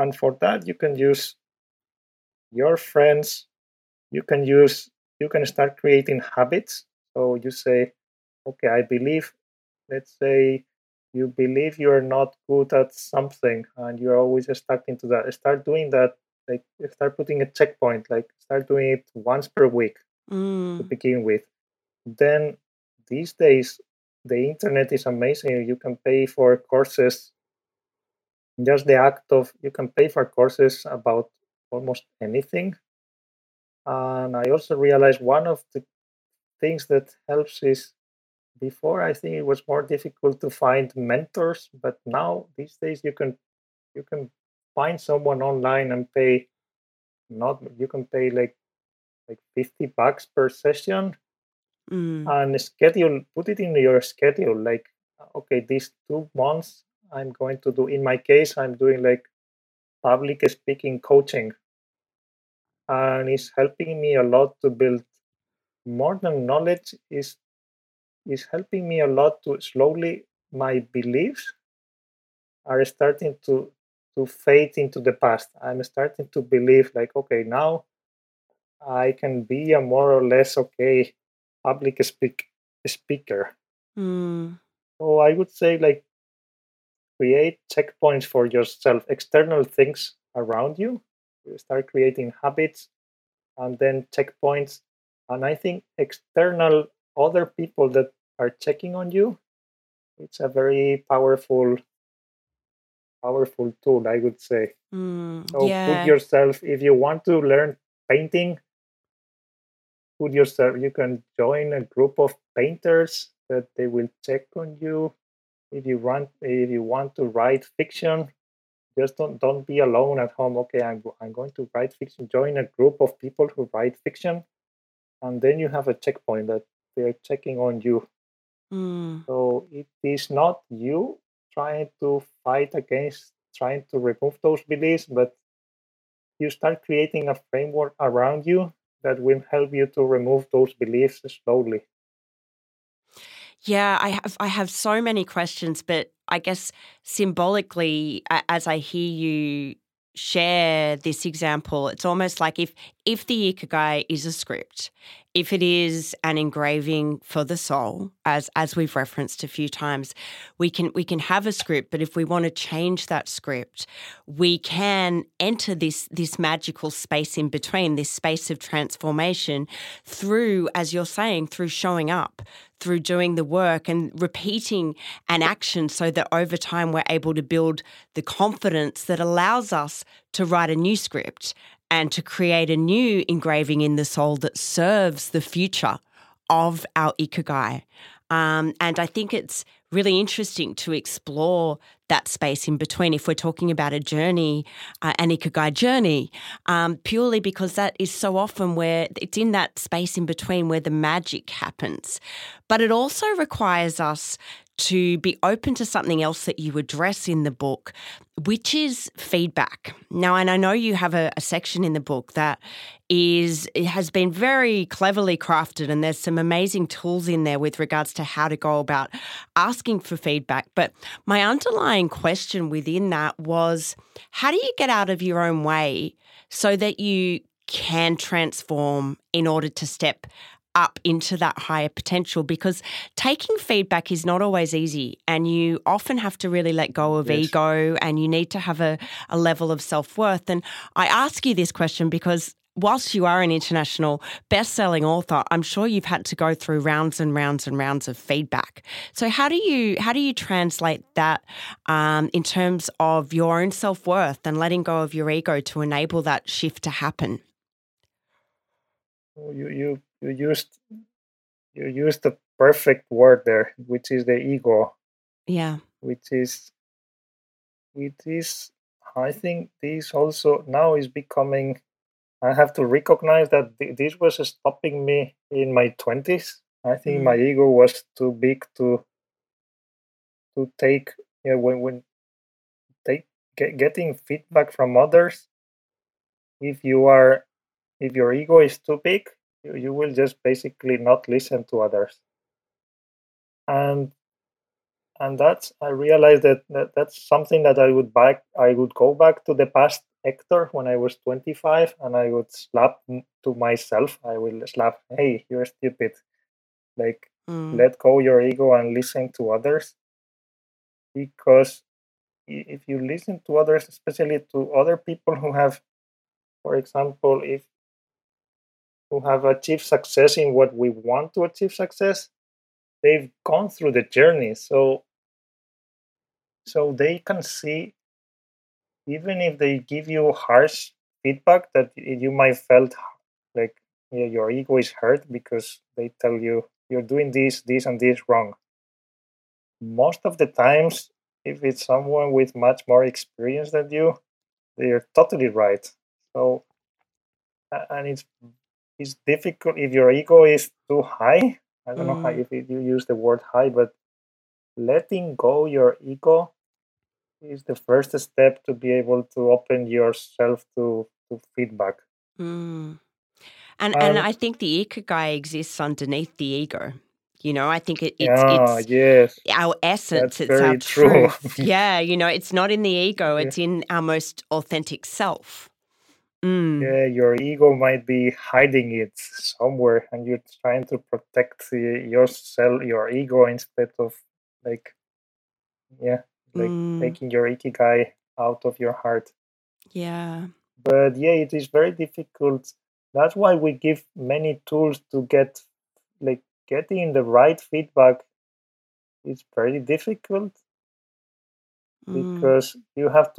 Speaker 2: And for that, you can use your friends. You can start creating habits. So you say, okay, I believe, let's say you believe you're not good at something and you're always starting to that. Start doing that, like start putting a checkpoint, like start doing it once per week to begin with. Then these days, the internet is amazing. You can pay for courses. Just the act of you can pay for courses about almost anything. And I also realized one of the things that helps is before I think it was more difficult to find mentors, but now these days you can find someone online and pay not you can pay like $50 per session and schedule put it in your schedule like okay these 2 months I'm going to do in my case I'm doing like public speaking coaching and it's helping me a lot to build more than knowledge is helping me a lot to slowly my beliefs are starting to fade into the past. I'm starting to believe like okay now I can be a more or less okay public speaker. So I would say like create checkpoints for yourself, external things around you. You start creating habits and then checkpoints. And I think external other people that are checking on you, it's a very powerful tool, I would say. So put
Speaker 1: Yeah.
Speaker 2: yourself, if you want to learn painting, put yourself, you can join a group of painters that they will check on you. If you want to write fiction, just don't be alone at home. Okay, I'm going to write fiction. Join a group of people who write fiction, and then you have a checkpoint that they're checking on you. So it is not you trying to fight against trying to remove those beliefs, but you start creating a framework around you that will help you to remove those beliefs slowly.
Speaker 1: Yeah, I have so many questions, but I guess symbolically, as I hear you share this example, it's almost like if the ikigai is a script, if it is an engraving for the soul, as we've referenced a few times, we can have a script, but if we want to change that script, we can enter this magical space in between, this space of transformation through, as you're saying, through showing up, through doing the work and repeating an action so that over time we're able to build the confidence that allows us to write a new script and to create a new engraving in the soul that serves the future of our ikigai. And I think it's really interesting to explore that space in between if we're talking about a journey, an ikigai journey, purely because that is so often where it's in that space in between where the magic happens. But it also requires us to be open to something else that you address in the book, which is feedback. Now, and I know you have a section in the book that it has been very cleverly crafted, and there's some amazing tools in there with regards to how to go about asking for feedback. But my underlying question within that was, how do you get out of your own way so that you can transform in order to step up into that higher potential? Because taking feedback is not always easy, and you often have to really let go of
Speaker 2: Yes.
Speaker 1: ego, and you need to have a level of self-worth. And I ask you this question because whilst you are an international best-selling author, I'm sure you've had to go through rounds and rounds and rounds of feedback. So how do you translate that in terms of your own self-worth and letting go of your ego to enable that shift to happen?
Speaker 2: So you used the perfect word there, which is the ego,
Speaker 1: Yeah.
Speaker 2: which is it is I think this also now is becoming I have to recognize that this was stopping me in my 20s. I think my
Speaker 1: Mm.
Speaker 2: ego was too big to take when take getting feedback from others. If you are if your ego is too big, you will just basically not listen to others. And and that's I realized that's something that I would go back to the past Hector when I was 25, and I would slap to myself. I will slap, hey, you're stupid. Like, let go your ego and listen to others, because if you listen to others, especially to other people who have, for example, if who have achieved success in what we want to achieve success, they've gone through the journey, so they can see, even if they give you harsh feedback that you might felt like, yeah, your ego is hurt because they tell you you're doing this and this wrong. Most of the times, if it's someone with much more experience than you, they're totally right. So and it's difficult if your ego is too high. I don't know how if you use the word high, but letting go your ego is the first step to be able to open yourself to feedback.
Speaker 1: And I think the ikigai exists underneath the ego. You know, I think it's
Speaker 2: yes,
Speaker 1: our essence,
Speaker 2: that's
Speaker 1: it's our
Speaker 2: very true.
Speaker 1: truth. Yeah, you know, it's not in the ego, it's in our most authentic self.
Speaker 2: Yeah, your ego might be hiding it somewhere, and you're trying to protect yourself, your ego, instead of like, taking your ikigai out of your heart.
Speaker 1: Yeah.
Speaker 2: But yeah, it is very difficult. That's why we give many tools to getting the right feedback. It's very difficult because you have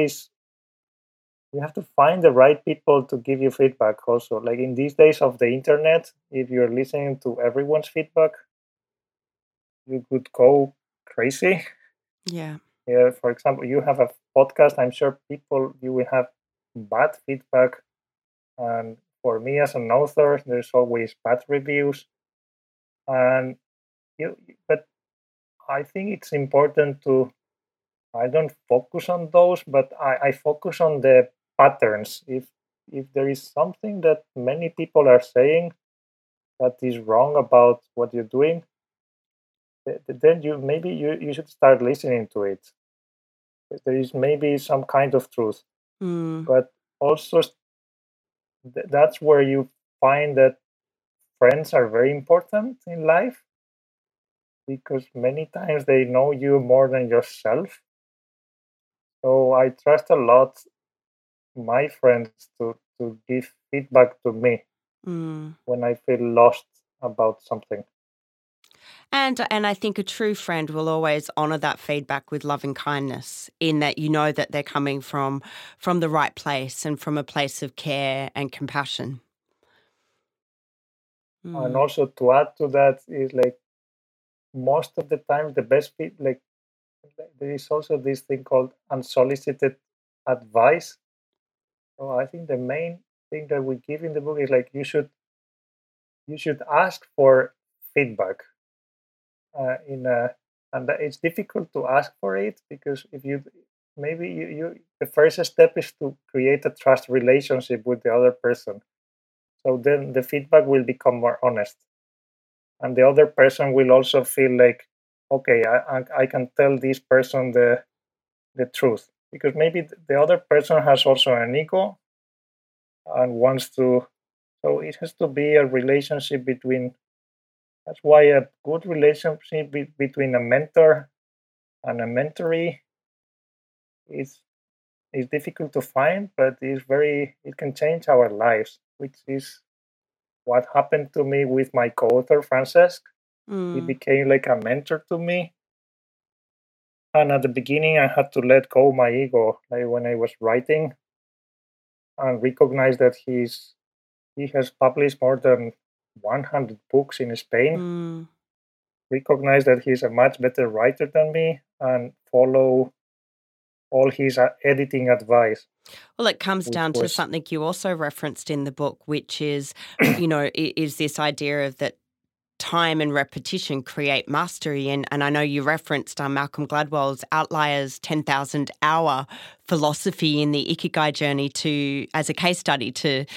Speaker 2: to find the right people to give you feedback also. Like in these days of the internet, if you're listening to everyone's feedback, you could go crazy.
Speaker 1: Yeah.
Speaker 2: Yeah, for example, you have a podcast, I'm sure you will have bad feedback. And for me as an author, there's always bad reviews. And but I think it's important I don't focus on those, but I focus on the patterns. If there is something that many people are saying that is wrong about what you're doing, then you should start listening to it. There is maybe some kind of truth, but also that's where you find that friends are very important in life, because many times they know you more than yourself. So I trust a lot my friends to give feedback to me when I feel lost about something.
Speaker 1: And I think a true friend will always honour that feedback with love and kindness, in that you know that they're coming from the right place and from a place of care and compassion.
Speaker 2: And also to add to that is like, most of the time the best like there is also this thing called unsolicited advice. So I think the main thing that we give in the book is like, you should ask for feedback in a and it's difficult to ask for it, because if you maybe you the first step is to create a trust relationship with the other person, so then the feedback will become more honest, and the other person will also feel like, okay, I can tell this person the truth, because maybe the other person has also an ego and wants to. So it has to be a relationship between. That's why a good relationship between a mentor and a mentoree is difficult to find, but it can change our lives, which is what happened to me with my co-author Francesc. He became like a mentor to me. And at the beginning, I had to let go my ego, like when I was writing, and recognize that he has published more than 100 books in Spain. Recognize that he's a much better writer than me, and follow all his editing advice.
Speaker 1: Well, it comes down to something you also referenced in the book, which is, is this idea of that time and repetition create mastery. And I know you referenced Malcolm Gladwell's Outliers 10,000 hour philosophy in the Ikigai journey as a case study to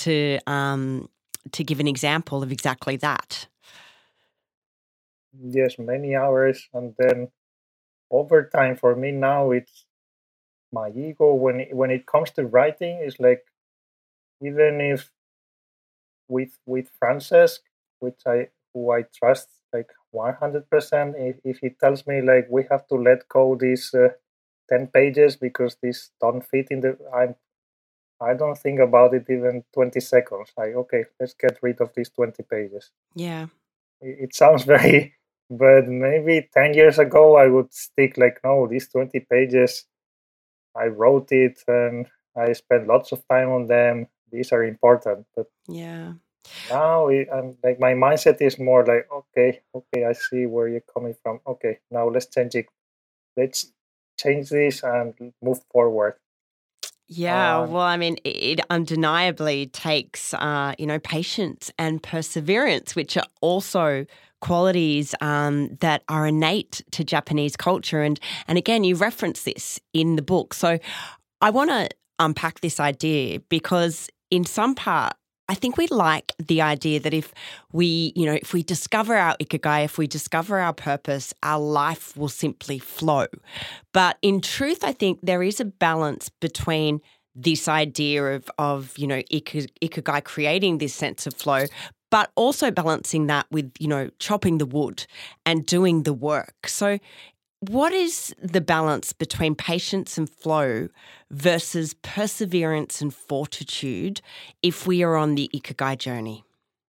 Speaker 1: give an example of exactly that.
Speaker 2: Yes, many hours, and then over time, for me now, it's my ego. When it comes to writing, it's like, even if with Francesc, which I who I trust like 100%, if he tells me like we have to let go these 10 pages because these don't fit in the, I don't think about it even 20 seconds. Like, okay, let's get rid of these 20 pages.
Speaker 1: Yeah.
Speaker 2: It sounds very, but maybe 10 years ago I would stick like, no, these 20 pages, I wrote it and I spent lots of time on them. These are important. But
Speaker 1: Yeah.
Speaker 2: now I'm like, my mindset is more like, okay, I see where you're coming from. Okay, now let's change it. Let's change this and move forward.
Speaker 1: Yeah, well, I mean, it undeniably takes, patience and perseverance, which are also qualities that are innate to Japanese culture. And again, you reference this in the book. So I want to unpack this idea because in some part, I think we like the idea that if we discover our ikigai, if we discover our purpose, our life will simply flow. But in truth, I think there is a balance between this idea of ikigai creating this sense of flow, but also balancing that with, chopping the wood and doing the work. So what is the balance between patience and flow versus perseverance and fortitude if we are on the ikigai journey?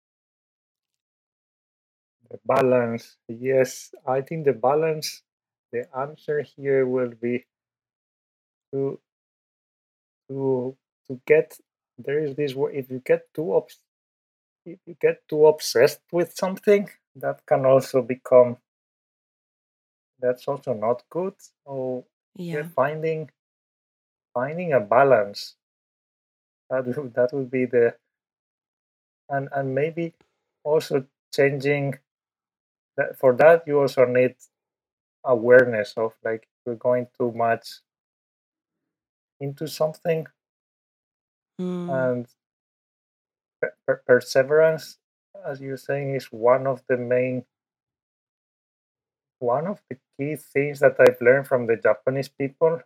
Speaker 2: The balance, yes, I think the answer here will be to to to get, there is this way, if you get if you get too obsessed with something, that can also become, that's also not good. So yeah,
Speaker 1: Yeah.
Speaker 2: finding a balance, that would be the, and maybe also changing that. For that you also need awareness of, like, you're going too much into something,
Speaker 1: Mm,
Speaker 2: and perseverance, as you're saying, is one of the key things that I've learned from the Japanese people.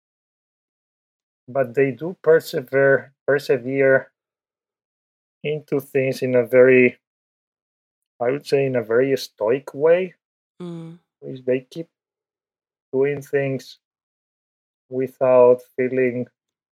Speaker 2: But they do persevere into things in a very, I would say, in a very stoic way,
Speaker 1: mm,
Speaker 2: which they keep doing things without feeling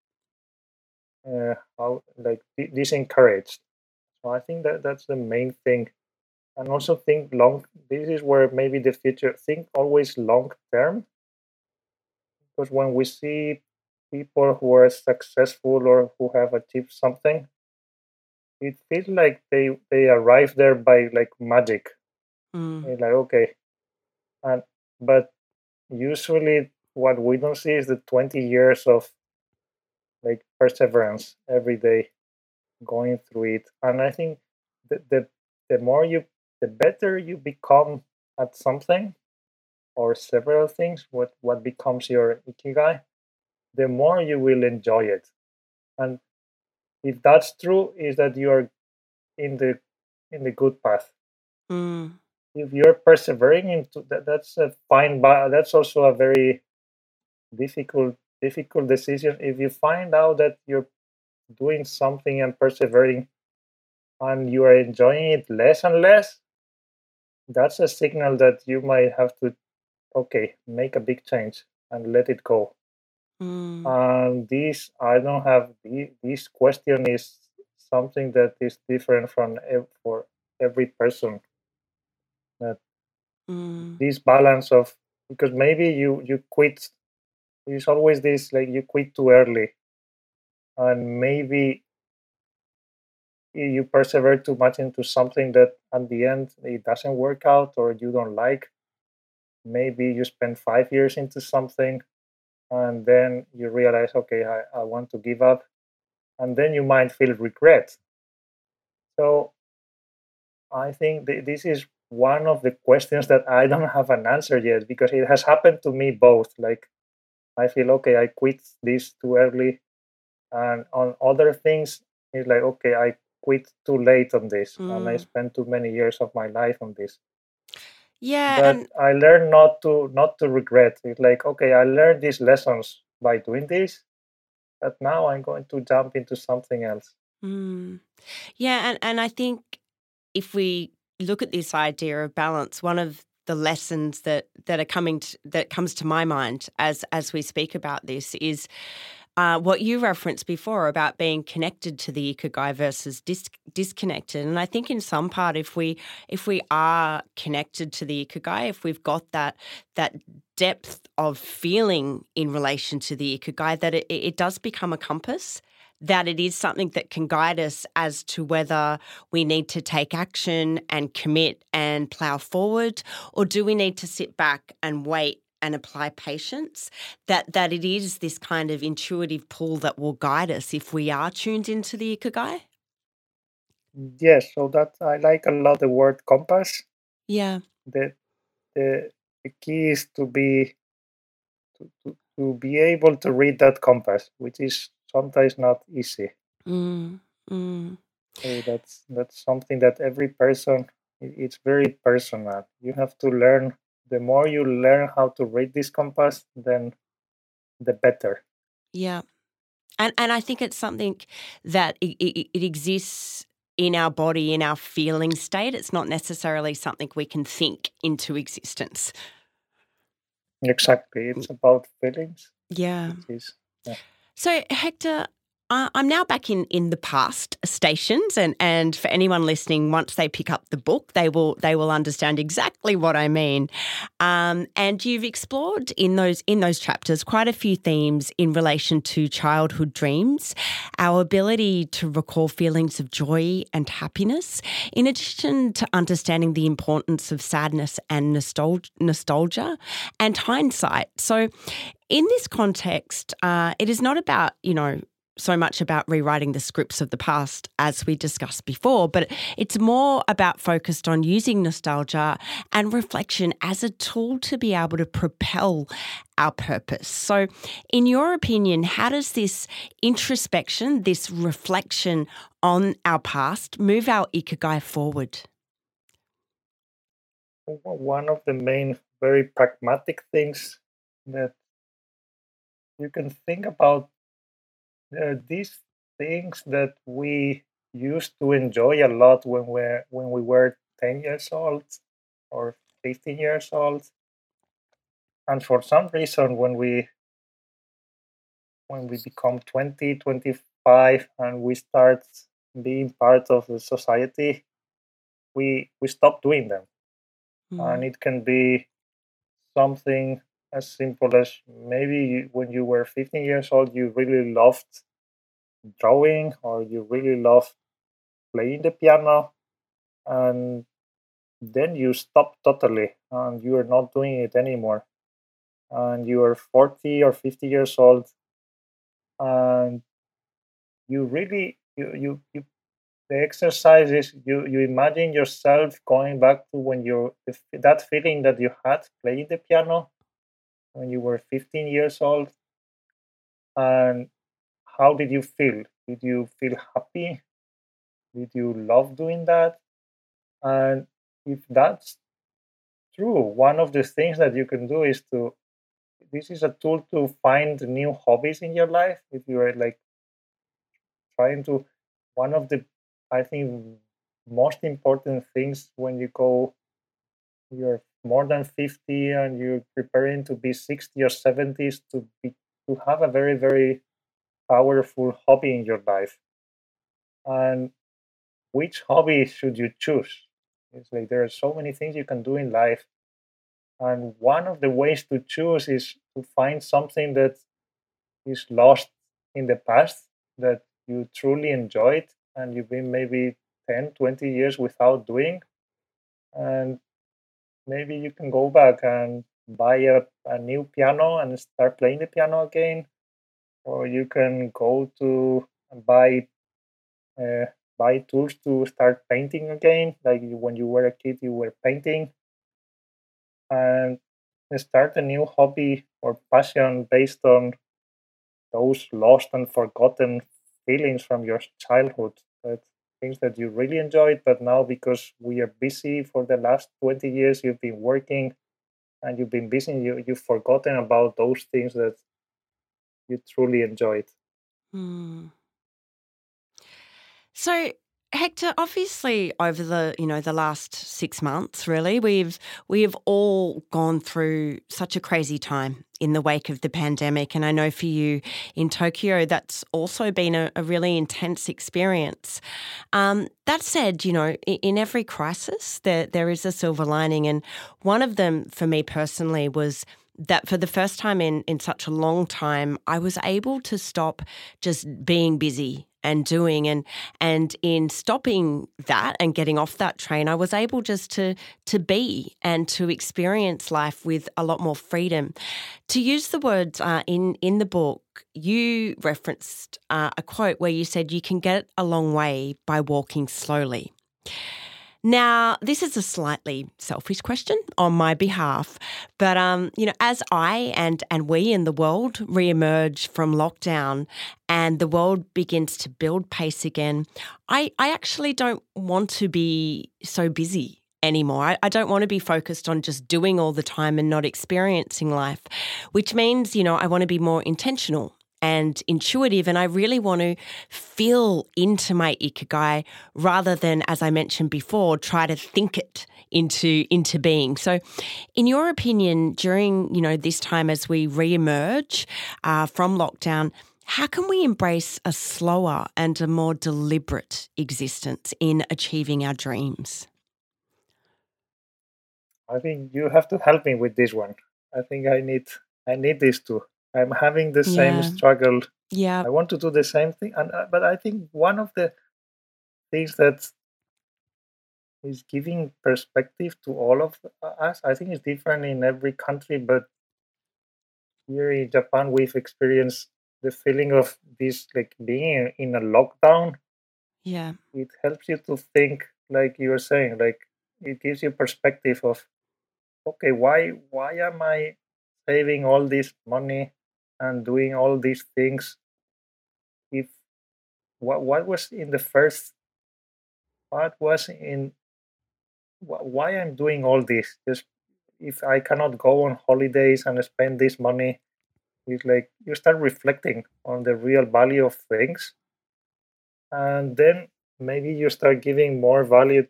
Speaker 2: how, like, disencouraged. So I think that that's the main thing. And also think long. This is where maybe the future. Think always long term, because when we see people who are successful or who have achieved something, it feels like they arrive there by like magic.
Speaker 1: mm,
Speaker 2: It's like, okay, and but usually what we don't see is the 20 years of like perseverance every day, going through it. And I think the more you, the better you become at something or several things, what becomes your ikigai, the more you will enjoy it. And if that's true, is that you are in the good path.
Speaker 1: mm,
Speaker 2: If you're persevering into that, that's a fine, but that's also a very difficult decision. If you find out that you're doing something and persevering and you are enjoying it less and less, that's a signal that you might have to, okay, make a big change and let it go.
Speaker 1: mm.
Speaker 2: And this, I don't have this question is something that is different from for every person. That
Speaker 1: Mm,
Speaker 2: this balance of, because maybe you quit. There's always this, like, you quit too early, and maybe you persevere too much into something that at the end it doesn't work out or you don't like. Maybe you spend 5 years into something and then you realize, okay, I want to give up, and then you might feel regret. So I think this is one of the questions that I don't have an answer yet, because it has happened to me both. Like, I feel, okay, I quit this too early, and on other things it's like, okay, I quit too late on this and I
Speaker 1: mm.
Speaker 2: spent too many years of my life on this.
Speaker 1: Yeah,
Speaker 2: But
Speaker 1: and
Speaker 2: I learned not to regret. It's like, okay, I learned these lessons by doing this, but now I'm going to jump into something else.
Speaker 1: mm, yeah, and I think if we look at this idea of balance, one of the lessons that are that comes to my mind as we speak about this is what you referenced before about being connected to the ikigai versus disconnected. And I think in some part, if we are connected to the ikigai, if we've got that depth of feeling in relation to the ikigai, that it does become a compass. That it is something that can guide us as to whether we need to take action and commit and plow forward, or do we need to sit back and wait and apply patience, that it is this kind of intuitive pull that will guide us if we are tuned into the ikigai?
Speaker 2: Yes, so that I like a lot the word compass.
Speaker 1: Yeah.
Speaker 2: The the key is to be able to read that compass, which is sometimes not easy.
Speaker 1: Mm, mm.
Speaker 2: So that's something that every person, it's very personal. You have to learn. The more you learn how to read this compass, then the better.
Speaker 1: Yeah. And I think it's something that it exists in our body, in our feeling state. It's not necessarily something we can think into existence.
Speaker 2: Exactly, it's about feelings,
Speaker 1: Yeah.
Speaker 2: which is yeah.
Speaker 1: So, Hector, I'm now back in the past stations, and for anyone listening, once they pick up the book, they will understand exactly what I mean. And you've explored in those chapters quite a few themes in relation to childhood dreams, our ability to recall feelings of joy and happiness, in addition to understanding the importance of sadness and nostalgia and hindsight. So, in this context, it is not about, so much about rewriting the scripts of the past as we discussed before, but it's more about focused on using nostalgia and reflection as a tool to be able to propel our purpose. So, in your opinion, how does this introspection, this reflection on our past, move our ikigai forward?
Speaker 2: One of the main very pragmatic things that you can think about, these things that we used to enjoy a lot when we were 10 years old or 15 years old, and for some reason when we become 20, 25, and we start being part of the society, we stop doing them. And
Speaker 1: Mm,
Speaker 2: it can be something as simple as maybe when you were 15 years old, you really loved drawing or you really loved playing the piano, and then you stop totally and you are not doing it anymore. And you are 40 or 50 years old, and you really you the exercise is you imagine yourself going back to when that feeling that you had playing the piano when you were 15 years old. And how did you feel? Did you feel happy? Did you love doing that? And if that's true, one of the things that you can do is to this is a tool to find new hobbies in your life. If you are like trying to one of the I think most important things when you're more than 50 and you're preparing to be 60 or 70s to have a very very powerful hobby in your life. And which hobby should you choose? It's like there are so many things you can do in life, and one of the ways to choose is to find something that is lost in the past that you truly enjoyed and you've been maybe 10, 20 years without doing. And maybe you can go back and buy a new piano and start playing the piano again, or you can go to buy uh, buy tools to start painting again, like when you were a kid you were painting, and start a new hobby or passion based on those lost and forgotten feelings from your childhood. things that you really enjoyed, but now because we are busy for the last 20 years, you've been working and you've been busy, you've forgotten about those things that you truly enjoyed.
Speaker 1: Mm. So, Hector, obviously over the last 6 months, really, we've all gone through such a crazy time in the wake of the pandemic. And I know for you in Tokyo, that's also been a really intense experience. That said, in every crisis, there is a silver lining. And one of them for me personally was that for the first time in such a long time, I was able to stop just being busy and doing and in stopping that and getting off that train, I was able just to be and to experience life with a lot more freedom. To use the words in the book, you referenced a quote where you said you can get a long way by walking slowly. Now, this is a slightly selfish question on my behalf, but as I and we in the world reemerge from lockdown and the world begins to build pace again, I actually don't want to be so busy anymore. I don't want to be focused on just doing all the time and not experiencing life, which means, I want to be more intentional and intuitive, and I really want to feel into my ikigai rather than, as I mentioned before, try to think it into being. So, in your opinion, during this time as we reemerge from lockdown, how can we embrace a slower and a more deliberate existence in achieving our dreams?
Speaker 2: I think you have to help me with this one. I think I need this too. I'm having the same
Speaker 1: Yeah,
Speaker 2: struggle.
Speaker 1: yeah,
Speaker 2: I want to do the same thing, and but I think one of the things that is giving perspective to all of us. I think it's different in every country, but here in Japan, we've experienced the feeling of this, like being in a lockdown.
Speaker 1: yeah.
Speaker 2: It helps you to think, like you were saying, like it gives you perspective of, okay, why am I saving all this money and doing all these things? If what was in the first, what was in why I'm doing all this? Just if I cannot go on holidays and spend this money, it's like you start reflecting on the real value of things, and then maybe you start giving more value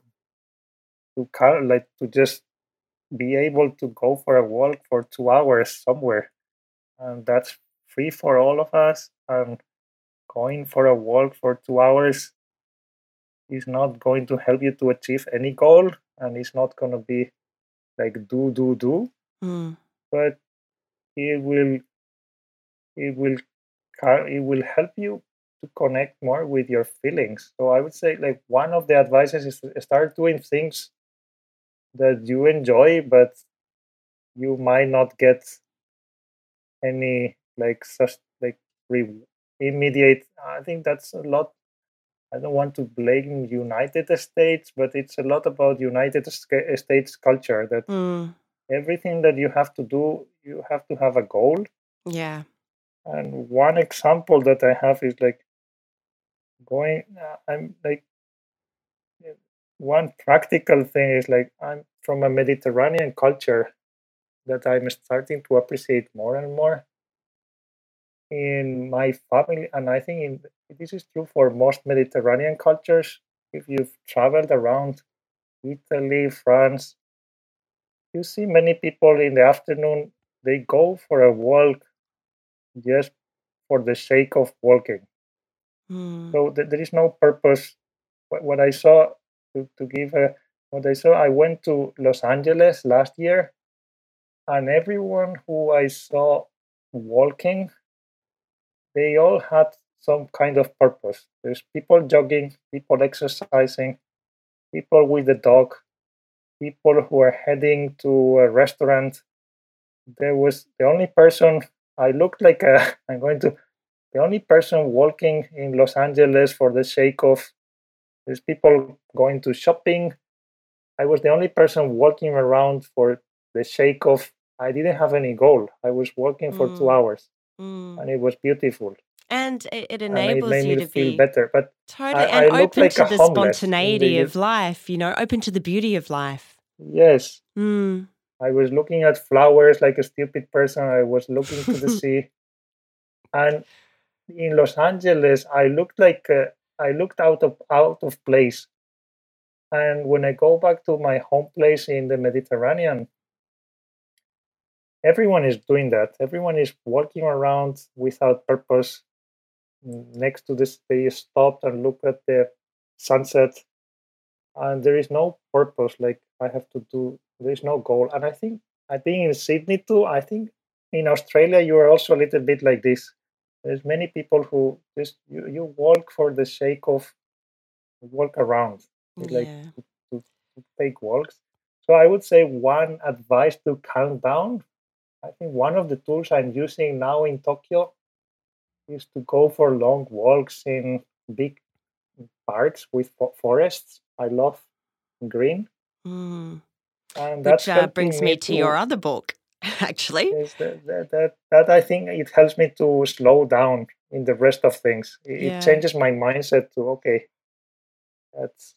Speaker 2: like to just be able to go for a walk for 2 hours somewhere, and that's free for all of us. And going for a walk for 2 hours is not going to help you to achieve any goal, and it's not going to be like do,
Speaker 1: Mm,
Speaker 2: but it will it will help you to connect more with your feelings. So I would say, like, one of the advices is to start doing things that you enjoy, but you might not get any like such like re- immediate. I think that's a lot. I don't want to blame United States, but it's a lot about States culture that
Speaker 1: mm,
Speaker 2: everything that you have to do, you have to have a goal.
Speaker 1: yeah.
Speaker 2: And one example that I have is like I'm like one practical thing is like I'm from a Mediterranean culture that I'm starting to appreciate more and more in my family, and I think this is true for most Mediterranean cultures. If you've traveled around Italy, France, you see many people in the afternoon, they go for a walk just for the sake of walking.
Speaker 1: Mm,
Speaker 2: So there is no purpose. What I saw, to give what I saw, I went to Los Angeles last year, and everyone who I saw walking, they all had some kind of purpose. There's people jogging, people exercising, people with the dog, people who are heading to a restaurant. There was the only person I looked like I'm going to the only person walking in Los Angeles for the sake of there's people going to shopping. I was the only person walking around for the sake of I didn't have any goal. I was walking for two
Speaker 1: mm,
Speaker 2: hours
Speaker 1: mm.
Speaker 2: and it was beautiful.
Speaker 1: And it
Speaker 2: and it
Speaker 1: enables
Speaker 2: made
Speaker 1: you
Speaker 2: me
Speaker 1: to
Speaker 2: feel
Speaker 1: be
Speaker 2: better. But
Speaker 1: totally
Speaker 2: I
Speaker 1: and
Speaker 2: look
Speaker 1: open
Speaker 2: like a
Speaker 1: to the
Speaker 2: homeless in
Speaker 1: spontaneity
Speaker 2: the
Speaker 1: of life, open to the beauty of life.
Speaker 2: yes.
Speaker 1: Mm.
Speaker 2: I was looking at flowers like a stupid person. I was looking to the sea, and in Los Angeles, I looked out of place. And when I go back to my home place in the Mediterranean, everyone is doing that. Everyone is walking around without purpose. Next to this, they stop and look at the sunset, and there is no purpose. Like I have to do. There is no goal. And I think in Sydney too. I think in Australia you are also a little bit like this. There's many people who just you walk for the sake of walk around. They like
Speaker 1: Yeah.
Speaker 2: to take walks. So I would say one advice to calm down. I think one of the tools I'm using now in Tokyo is to go for long walks in big parks with forests. I love green,
Speaker 1: Mm.
Speaker 2: and
Speaker 1: Which
Speaker 2: that's helping
Speaker 1: brings me
Speaker 2: me
Speaker 1: to your
Speaker 2: to.
Speaker 1: other book, actually.
Speaker 2: Is that I think it helps me to slow down in the rest of things. It
Speaker 1: Yeah.
Speaker 2: changes my mindset to okay, that's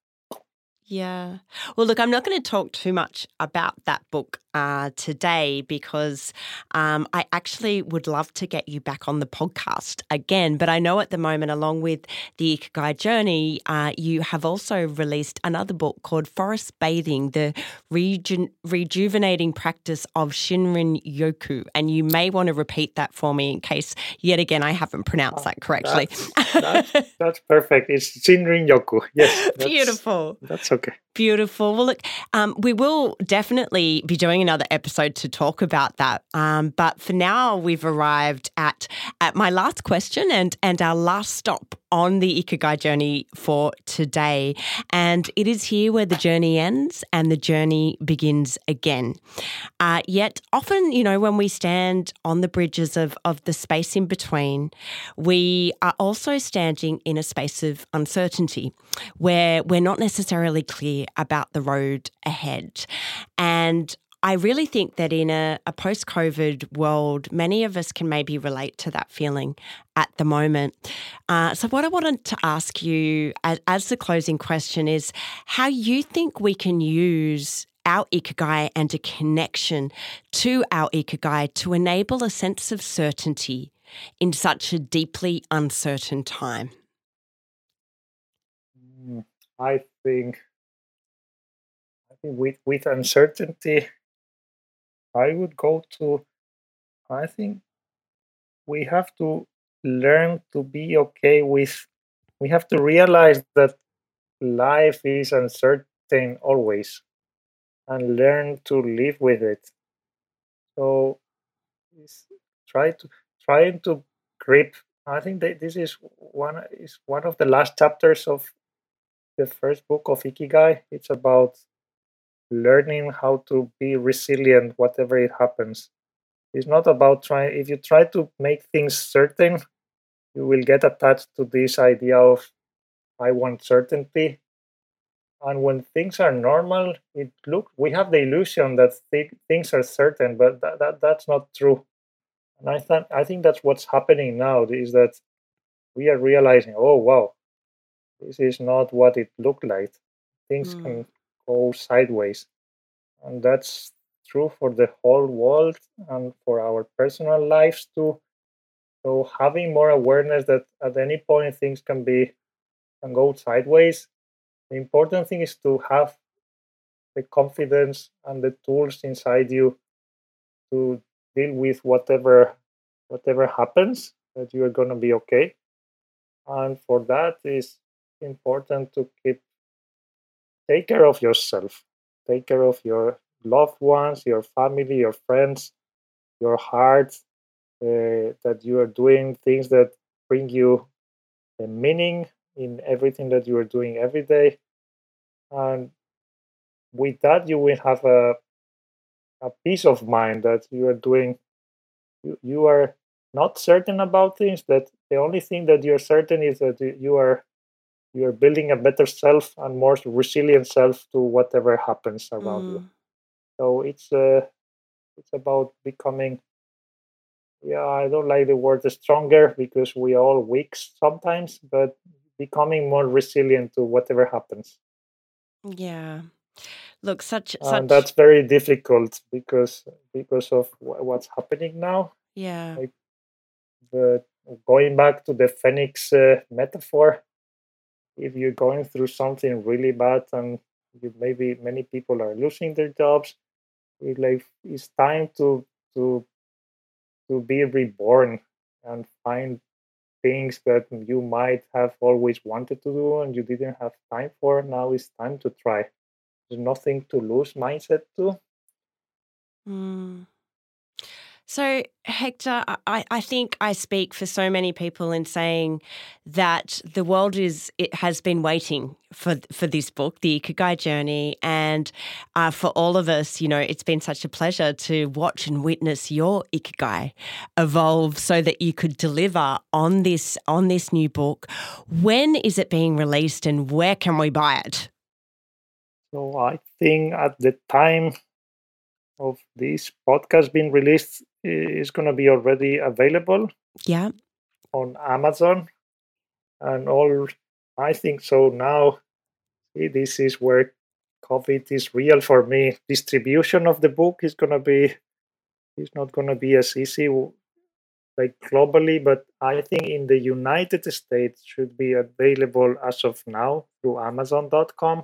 Speaker 1: Yeah. Well, look, I'm not going to talk too much about that book today because I actually would love to get you back on the podcast again. But I know at the moment, along with the Ikigai Journey, you have also released another book called Forest Bathing, the rejuvenating practice of Shinrin Yoku. And you may want to repeat that for me in case, yet again, I haven't pronounced that correctly.
Speaker 2: that's perfect. It's Shinrin Yoku. Yes,
Speaker 1: Beautiful.
Speaker 2: that's okay.
Speaker 1: Beautiful. Well, look, we will definitely be doing another episode to talk about that. But for now, we've arrived at my last question and our last stop on the Ikigai journey for today. And it is here where the journey ends and the journey begins again. Yet often, when we stand on the bridges of the space in between, we are also standing in a space of uncertainty where we're not necessarily clear about the road ahead. And I really think that in a post-COVID world, many of us can maybe relate to that feeling at the moment. So what I wanted to ask you as the closing question is how you think we can use our Ikigai and a connection to our Ikigai to enable a sense of certainty in such a deeply uncertain time.
Speaker 2: I think with uncertainty, I would go to. I think we have to learn to be okay with. We have to realize that life is uncertain always, and learn to live with it. So is trying to grip. I think that this is one of the last chapters of the first book of Ikigai. It's about learning how to be resilient whatever it happens. It's not about trying. If you try to make things certain, you will get attached to this idea of I want certainty. And when things are normal, we have the illusion that things are certain, but that's not true. And I think that's what's happening now is that we are realizing, oh wow, this is not what it looked like. Things can go sideways, and that's true for the whole world and for our personal lives too. So having more awareness that at any point things can go sideways. The important thing is to have the confidence and the tools inside you to deal with whatever happens. That you are going to be okay. And for that is important to take care of yourself, take care of your loved ones, your family, your friends, your heart, that you are doing things that bring you a meaning in everything that you are doing every day. And with that you will have a peace of mind that you are doing. You are not certain about things, that the only thing that you're certain is that you are building a better self and more resilient self to whatever happens around you. So it's about becoming yeah, I don't like the word stronger because we are all weak sometimes, but becoming more resilient to whatever happens.
Speaker 1: Yeah. Look,
Speaker 2: And
Speaker 1: such
Speaker 2: that's very difficult because of what's happening now.
Speaker 1: yeah.
Speaker 2: Like the going back to the phoenix metaphor, if you're going through something really bad and maybe many people are losing their jobs, it's time to to be reborn and find things that you might have always wanted to do and you didn't have time for. Now it's time to try. There's nothing to lose mindset too.
Speaker 1: Mm. So, Hector, I think I speak for so many people in saying that the world it has been waiting for this book, The Ikigai Journey, and for all of us, it's been such a pleasure to watch and witness your Ikigai evolve so that you could deliver on this new book. When is it being released, and where can we buy it?
Speaker 2: So I think at the time of this podcast being released, is going to be already available.
Speaker 1: Yeah.
Speaker 2: On Amazon and all. I think so now. This is where COVID is real for me. Distribution of the book is not gonna be as easy like globally, but I think in the United States should be available as of now through Amazon.com,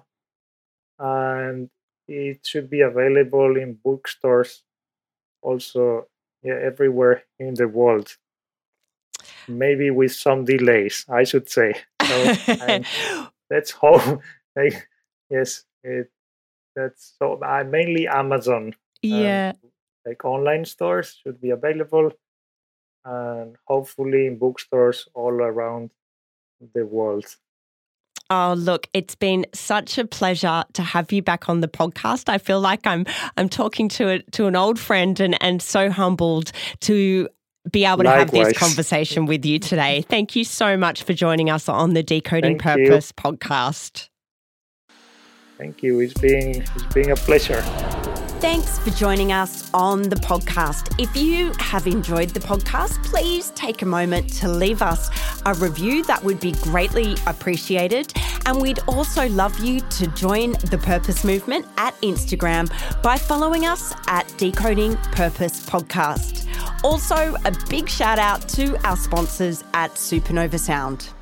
Speaker 2: and it should be available in bookstores also, yeah, everywhere in the world. Maybe with some delays, I should say. So let's hope. Like, yes, that's so. Mainly Amazon and
Speaker 1: Yeah.
Speaker 2: like online stores should be available, and hopefully in bookstores all around the world.
Speaker 1: Oh, look, it's been such a pleasure to have you back on the podcast. I feel like I'm talking to an old friend and so humbled to be able to have this conversation with you today. Thank you so much for joining us on the Decoding Purpose podcast.
Speaker 2: Thank you. It's been a pleasure.
Speaker 1: Thanks for joining us on the podcast. If you have enjoyed the podcast, please take a moment to leave us a review. That would be greatly appreciated. And we'd also love you to join the Purpose Movement at Instagram by following us at Decoding Purpose Podcast. Also, a big shout out to our sponsors at Supernova Sound.